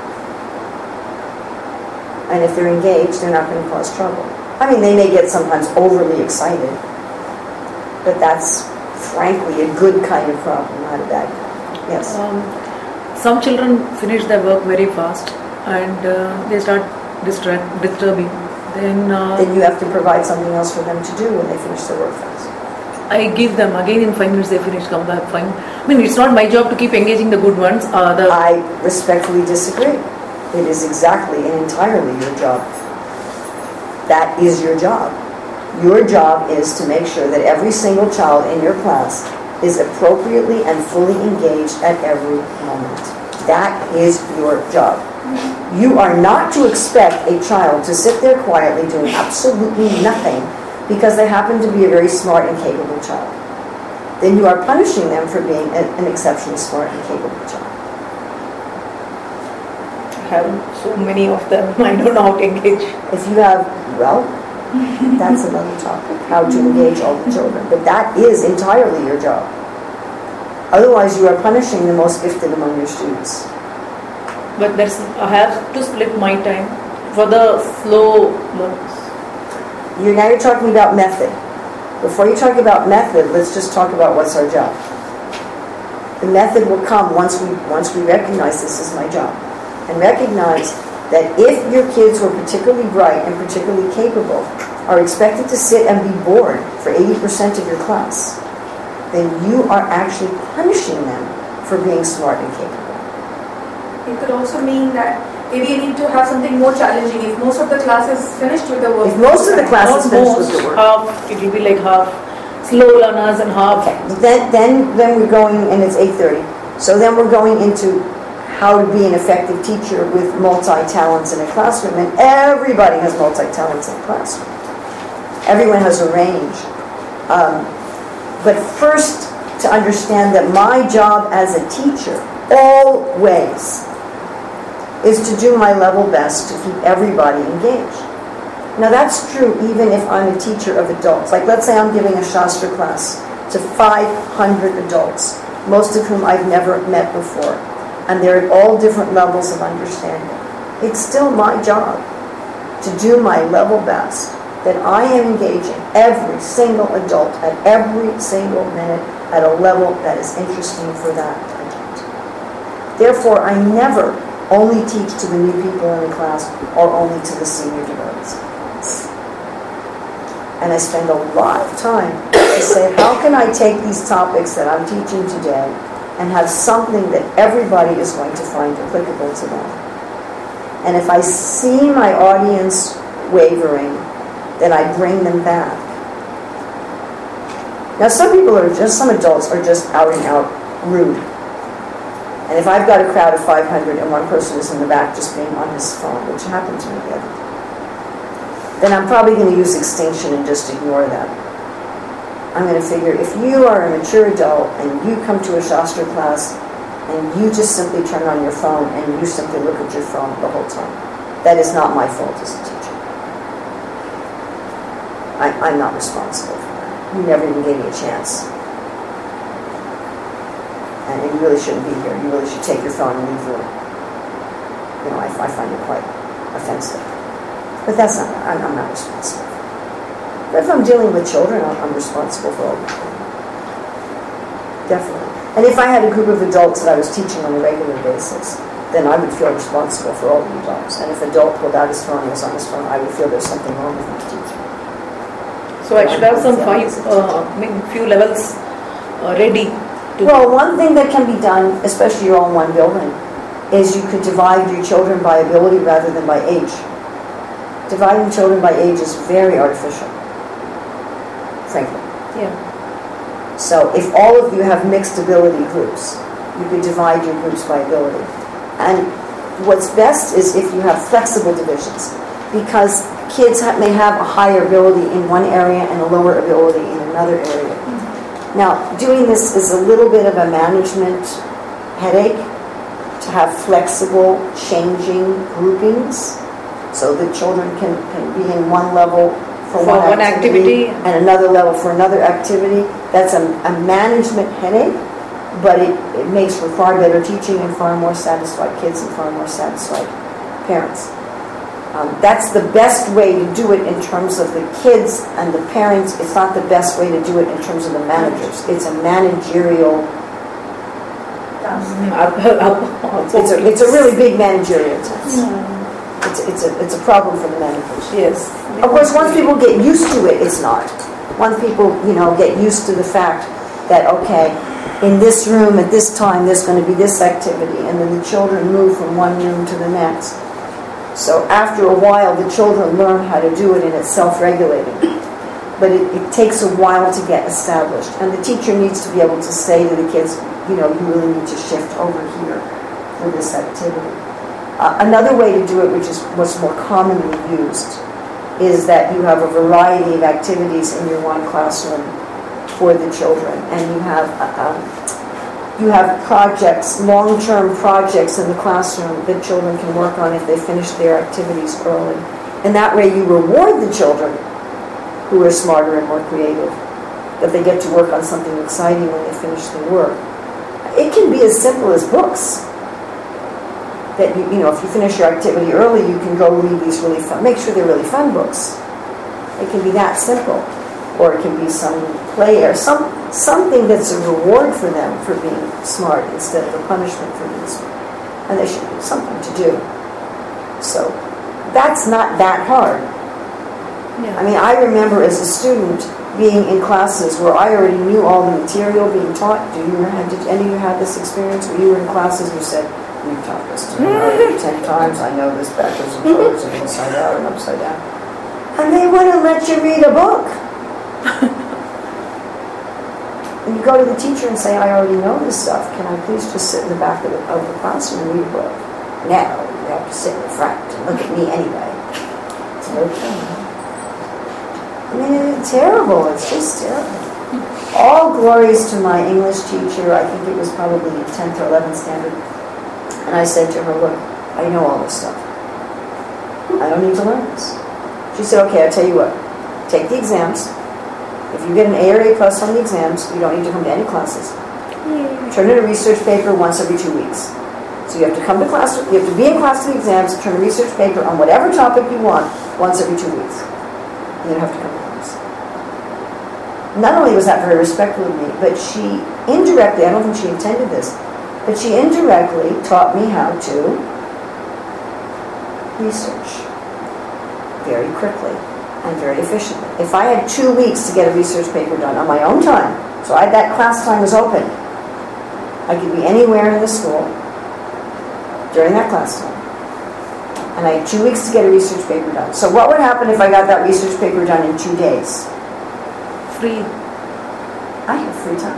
And if they're engaged, they're not going to cause trouble. I mean, they may get sometimes overly excited, but that's frankly a good kind of problem, not a bad kind. Yes? Um, Some children finish their work very fast and uh, they start distract, disturbing. Then, uh, then you have to provide something else for them to do when they finish their work fast. I give them, again in five minutes they finish, come back, fine. I mean, it's not my job to keep engaging the good ones. Uh, the I respectfully disagree. It is exactly and entirely your job. That is your job. Your job is to make sure that every single child in your class is appropriately and fully engaged at every moment. That is your job. You are not to expect a child to sit there quietly doing absolutely nothing because they happen to be a very smart and capable child. Then you are punishing them for being a, an exceptionally smart and capable child. I have so many of them, I don't know how to engage. If you have, well, that's another topic, how to engage all the children. But that is entirely your job. Otherwise, you are punishing the most gifted among your students. But there's, I have to split my time for the slow learners. You're, now you're talking about method. Before you talk about method, let's just talk about what's our job. The method will come once we once we recognize this is my job. And recognize that if your kids who are particularly bright and particularly capable are expected to sit and be bored for eighty percent of your class, then you are actually punishing them for being smart and capable. It could also mean that maybe you need to have something more challenging. If most of the class is finished with the work. If most of the class is finished with the work. Half, it will be like half slow learners and half. Okay, then, then, then we're going, and it's eight thirty. So then we're going into how to be an effective teacher with multi-talents in a classroom. And everybody has multi-talents in a classroom. Everyone has a range. Um, but first, to understand that my job as a teacher, always, is to do my level best to keep everybody engaged. Now that's true even if I'm a teacher of adults. Like let's say I'm giving a Shastra class to five hundred adults, most of whom I've never met before. And they're at all different levels of understanding. It's still my job to do my level best, that I am engaging every single adult at every single minute at a level that is interesting for that adult. Therefore, I never only teach to the new people in the class or only to the senior devotees. And I spend a lot of time to say, how can I take these topics that I'm teaching today and have something that everybody is going to find applicable to them? And if I see my audience wavering, then I bring them back. Now, some people are just, some adults are just out and out rude. And if I've got a crowd of five hundred and one person is in the back just being on his phone, which happened to me the other day, then I'm probably going to use extinction and just ignore them. I'm going to figure, if you are a mature adult and you come to a Shastra class and you just simply turn on your phone and you simply look at your phone the whole time, that is not my fault as a teacher. I, I'm not responsible for that. You never even gave me a chance. And you really shouldn't be here. You really should take your phone and leave the room. You know, I, I find it quite offensive. But that's not, I'm, I'm not responsible. But if I'm dealing with children, I'm, I'm responsible for all the children. Definitely. And if I had a group of adults that I was teaching on a regular basis, then I would feel responsible for all the adults. And if an adult pulled out his phone and was on his phone, I would feel there's something wrong with my teaching. So I should have some five, uh, I mean, few levels uh, ready. To well, one thing that can be done, especially you're all in one building, is you could divide your children by ability rather than by age. Dividing children by age is very artificial, frankly. Yeah. So if all of you have mixed ability groups, you could divide your groups by ability. And what's best is if you have flexible divisions, because kids ha- may have a higher ability in one area and a lower ability in another area. Mm-hmm. Now, doing this is a little bit of a management headache to have flexible, changing groupings, so that children can, can be in one level for, for one, one activity, activity and another level for another activity. That's a, a management headache, but it, it makes for far better teaching and far more satisfied kids and far more satisfied parents. Um, that's the best way to do it in terms of the kids and the parents. It's not the best way to do it in terms of the managers. It's a managerial It's, it's, a, it's a really big managerial task. Yeah. It's, it's, a, it's a problem for the managers. Yes. Of course, once people get used to it, it's not. Once people, you know, get used to the fact that, okay, in this room at this time there's going to be this activity, and then the children move from one room to the next. So after a while, the children learn how to do it, and it's self-regulating. But it, it takes a while to get established. And the teacher needs to be able to say to the kids, you know, you really need to shift over here for this activity. Uh, another way to do it, which is what's more commonly used, is that you have a variety of activities in your one classroom for the children. And you have uh, um, you have projects, long-term projects in the classroom that children can work on if they finish their activities early. And that way you reward the children who are smarter and more creative, that they get to work on something exciting when they finish their work. It can be as simple as books. That you, you know, if you finish your activity early, you can go read these really fun, make sure they're really fun books. It can be that simple. Or it can be some play or some something that's a reward for them for being smart instead of a punishment for being smart. And they should do something to do. So that's not that hard. Yeah. I mean, I remember as a student being in classes where I already knew all the material being taught. Do you did any of you have this experience where you were in classes and you said, "You've taught this to me already ten times. I know this backwards and forwards and inside out and upside down." And they wouldn't let you read a book. And you go to the teacher and say, "I already know this stuff. Can I please just sit in the back of the, of the class and read a book?" No, you have to sit in the front and look at me anyway. Okay. I mean, it's terrible. It's just terrible. All glories to my English teacher. I think it was probably tenth or eleventh standard. And I said to her, "Look, I know all this stuff. I don't need to learn this." She said, "Okay, I'll tell you what. Take the exams. If you get an A or A plus on the exams, you don't need to come to any classes. Turn in a research paper once every two weeks. So you have to come to class, you have to be in class for the exams, turn a research paper on whatever topic you want once every two weeks. You don't have to come to class." not only was that very respectful of me, but she indirectly, I don't think she intended this, but she indirectly taught me how to research very quickly and very efficiently. If I had two weeks to get a research paper done on my own time, so I, that class time was open, I could be anywhere in the school during that class time. And I had two weeks to get a research paper done. So what would happen if I got that research paper done in two days? Free. I have free time.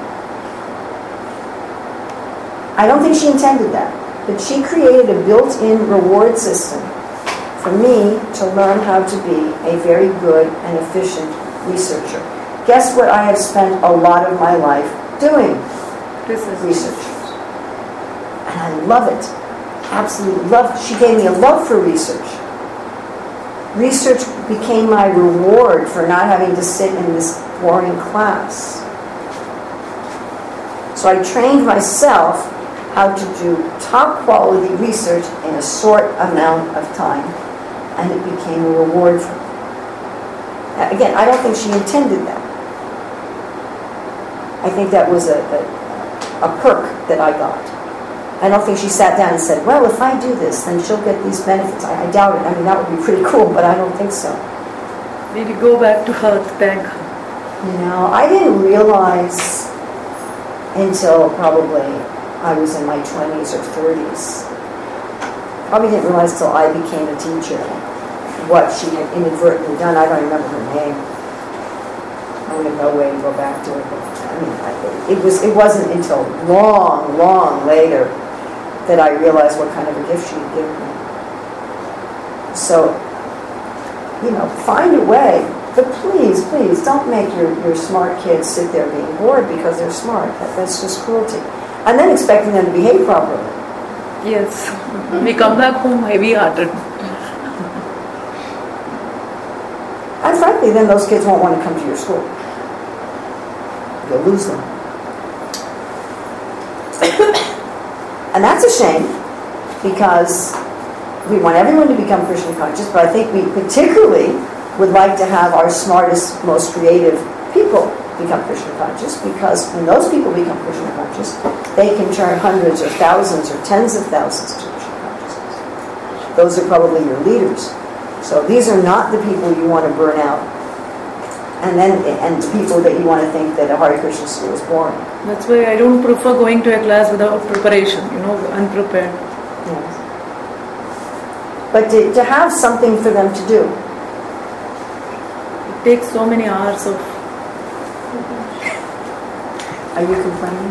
I don't think she intended that, but she created a built-in reward system for me to learn how to be a very good and efficient researcher. Guess what I have spent a lot of my life doing? Research. Research. And I love it. Absolutely love it. She gave me a love for research. Research became my reward for not having to sit in this boring class. So I trained myself how to do top quality research in a short amount of time, and it became a reward for me. Now, again, I don't think she intended that. I think that was a, a, a perk that I got. I don't think she sat down and said, well, if I do this, then she'll get these benefits. I, I doubt it. I mean, that would be pretty cool, but I don't think so. Did you go back to her to thank her? You know, I didn't realize until probably I was in my twenties or thirties. Probably didn't realize until I became a teacher what she had inadvertently done. I don't remember her name. I would have no way to go back to it. But, I mean, I, it was it wasn't until long, long later that I realized what kind of a gift she had given me. So, you know, find a way. But please, please, don't make your, your smart kids sit there being bored because they're smart. That, that's just cruelty. And then expecting them to behave properly. Yes. We come back home heavy-hearted. And frankly, then those kids won't want to come to your school. You'll lose them. And that's a shame, because we want everyone to become Krishna conscious, but I think we particularly would like to have our smartest, most creative people become Krishna conscious, because when those people become Krishna conscious, they can turn hundreds or thousands or tens of thousands to Krishna consciousness. Those are probably your leaders. So these are not the people you want to burn out, and then and the people that you want to think that a Hare Krishna school is boring. That's why I don't prefer going to a class without preparation, you know, unprepared. Yes. But to, to have something for them to do. It takes so many hours of... Are you complaining?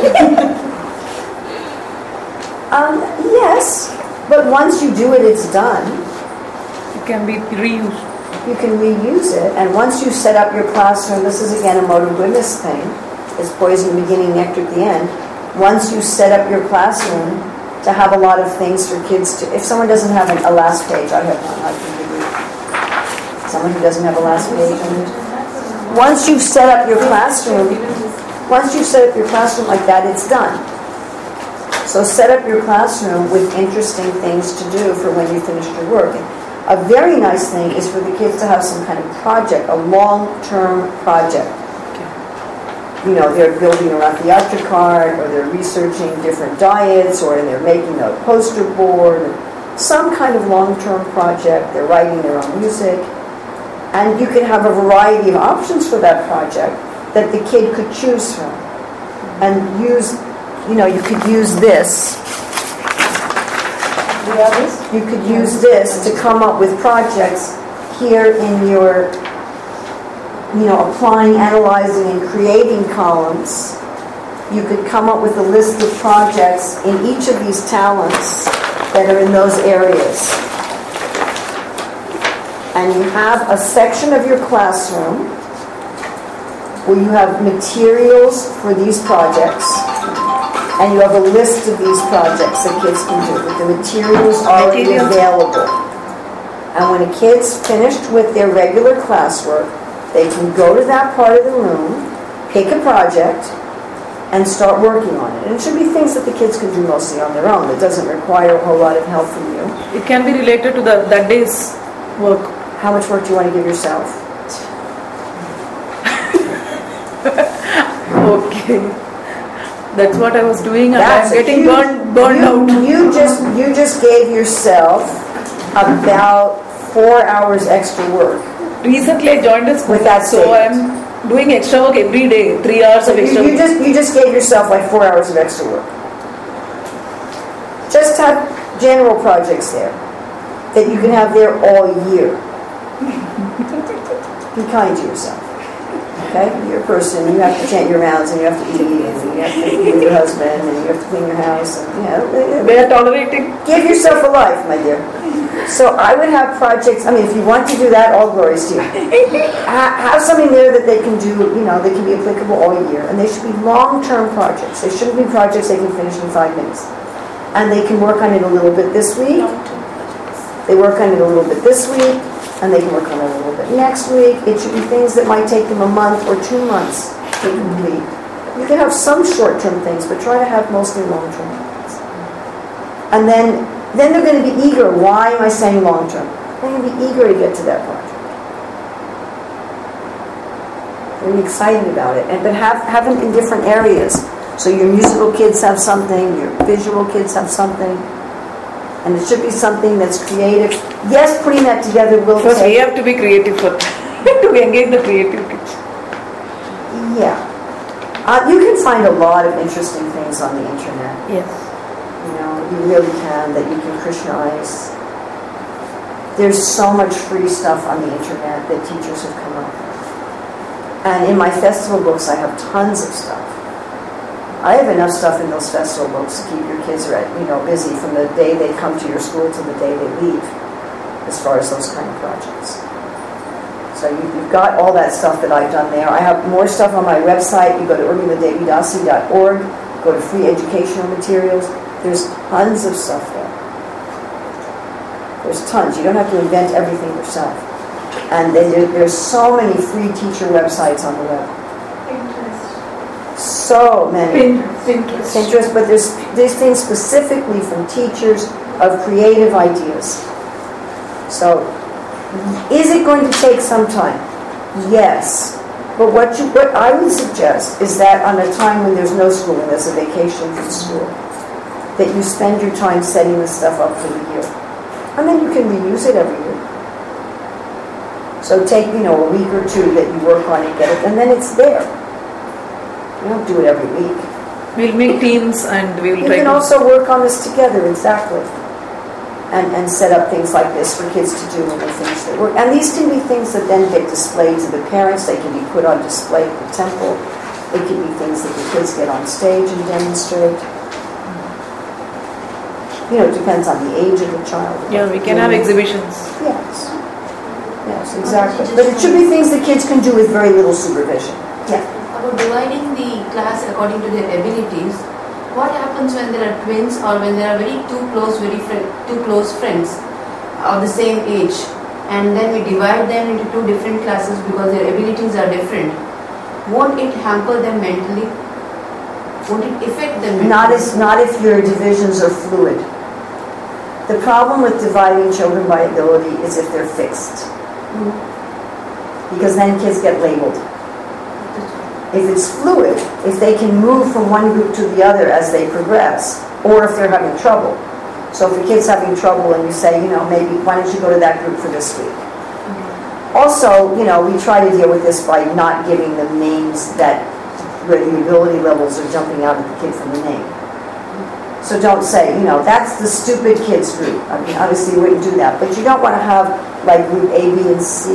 um, yes, but once you do it, it's done. It can be reused. You can reuse it, and once you set up your classroom, this is again a mode of goodness thing, it's poison beginning, nectar at the end. Once you set up your classroom to have a lot of things for kids to, if someone doesn't have an, a last page, I have one, I can give you. Someone who doesn't have a last page. Once you've set up your classroom, once you've set up your classroom like that, it's done. So set up your classroom with interesting things to do for when you finish your work. A very nice thing is for the kids to have some kind of project, a long-term project. You know, they're building a Rathayatra card, or they're researching different diets, or they're making a poster board, some kind of long-term project. They're writing their own music. And you can have a variety of options for that project that the kid could choose from. And use, you know, you could use this. You could use this to come up with projects here in your, you know, applying, analyzing, and creating columns. You could come up with a list of projects in each of these talents that are in those areas. And you have a section of your classroom where you have materials for these projects, and you have a list of these projects that kids can do with the materials already materials. available. And when a kid's finished with their regular classwork, they can go to that part of the room, pick a project, and start working on it. And it should be things that the kids can do mostly on their own. It doesn't require a whole lot of help from you. It can be related to the that day's work. How much work do you want to give yourself? Okay. That's what I was doing and That's I'm a getting huge- burned, burned you, out. You just you just gave yourself about four hours extra work. Recently I joined a school, With that so statement. I'm doing extra work every day, three hours So of you, extra you work. just you just gave yourself like four hours of extra work. Just have general projects there that you can have there all year. Be kind to yourself. Okay? You're a person, you have to chant your rounds and you have to eat and you have to eat with your husband and you have to clean your house and you know, They are tolerating. give yourself a life, my dear. So I would have projects, I mean, if you want to do that, all glories to you. Ha- have something there that they can do, you know, they can be applicable all year. And they should be long-term projects. They shouldn't be projects they can finish in five minutes. And they can work on it a little bit this week. They work on it a little bit this week. And they can work on it a little bit next week. It should be things that might take them a month or two months to complete. You can have some short-term things, but try to have mostly long-term things. And then, then they're going to be eager. Why am I saying long-term? They're going to be eager to get to that project. They're going to be excited about it. And but have have them in different areas. So your musical kids have something. Your visual kids have something. And it should be something that's creative. Yes, putting that together will First we take... have to be creative for to engage the creative kids. Yeah. Uh, you can find a lot of interesting things on the internet. Yes. You know, you really can, that you can Krishnaize. There's so much free stuff on the internet that teachers have come up with. And in my festival books, I have tons of stuff. I have enough stuff in those festival books to keep your kids, you know, busy from the day they come to your school to the day they leave, as far as those kind of projects. So you, you've got all that stuff that I've done there. I have more stuff on my website. You go to urmila devi dasi dot org, go to free educational materials. There's tons of stuff there. There's tons. You don't have to invent everything yourself. And then there, there's so many free teacher websites on the web. So many. Pinterest. Pinterest, but there's, there's things specifically from teachers of creative ideas. So, is it going to take some time? Yes. But what you, what I would suggest is that on a time when there's no school and there's a vacation from school, that you spend your time setting this stuff up for the year. And then you can reuse it every year. So take, you know, a week or two that you work on it, get it, and then it's there. You don't do it every week. We'll make teams and we'll You try can to... also work on this together, exactly. And and set up things like this for kids to do when they finish their work. And these can be things that then get displayed to the parents. They can be put on display at the temple. It can be things that the kids get on stage and demonstrate. You know, it depends on the age of the child. Yeah, we can have exhibitions. Yes. Yes, exactly. But it should be things that kids can do with very little supervision. Yeah. About dividing the class according to their abilities, what happens when there are twins or when there are very two close, very fri- two close friends of the same age, and then we divide them into two different classes because their abilities are different? Won't it hamper them mentally? Won't it affect them mentally? Not as not if your divisions are fluid. The problem with dividing children by ability is if they're fixed. Mm-hmm. Because then kids get labeled. If it's fluid, if they can move from one group to the other as they progress, or if they're having trouble. So if a kid's having trouble and you say, you know, maybe why don't you go to that group for this week? Mm-hmm. Also, you know, we try to deal with this by not giving them names that where the ability levels are jumping out at the kid from the name. So don't say, you know, that's the stupid kids group. I mean, obviously you wouldn't do that. But you don't want to have, like, group A, B, and C.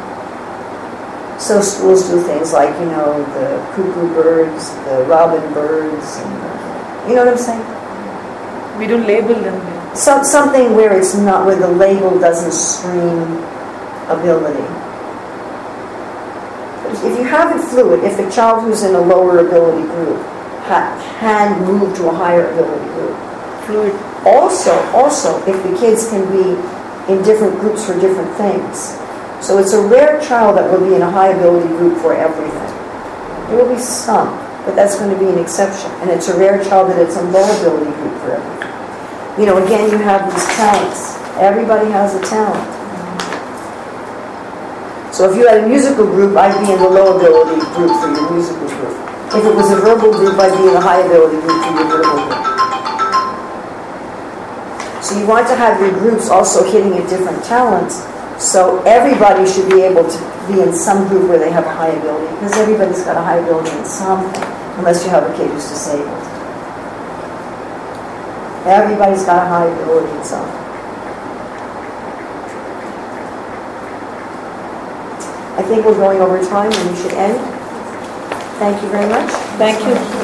So schools do things like, you know, the cuckoo birds, the robin birds, and the, you know what I'm saying? We don't label them. Some, something where it's not, where the label doesn't scream ability. If you have it fluid, if a child who's in a lower ability group ha- can move to a higher ability group. Fluid. Also, also, if the kids can be in different groups for different things. So it's a rare child that will be in a high ability group for everything. There will be some, but that's going to be an exception. And it's a rare child that it's a low ability group for everything. You know, again, you have these talents. Everybody has a talent. So if you had a musical group, I'd be in the low ability group for your musical group. If it was a verbal group, I'd be in the high ability group for your verbal group. So you want to have your groups also hitting at different talents, so everybody should be able to be in some group where they have a high ability, because everybody's got a high ability in something, unless you have a kid who's disabled. Everybody's got a high ability in something. I think we're going over time and we should end. Thank you very much. Thank you.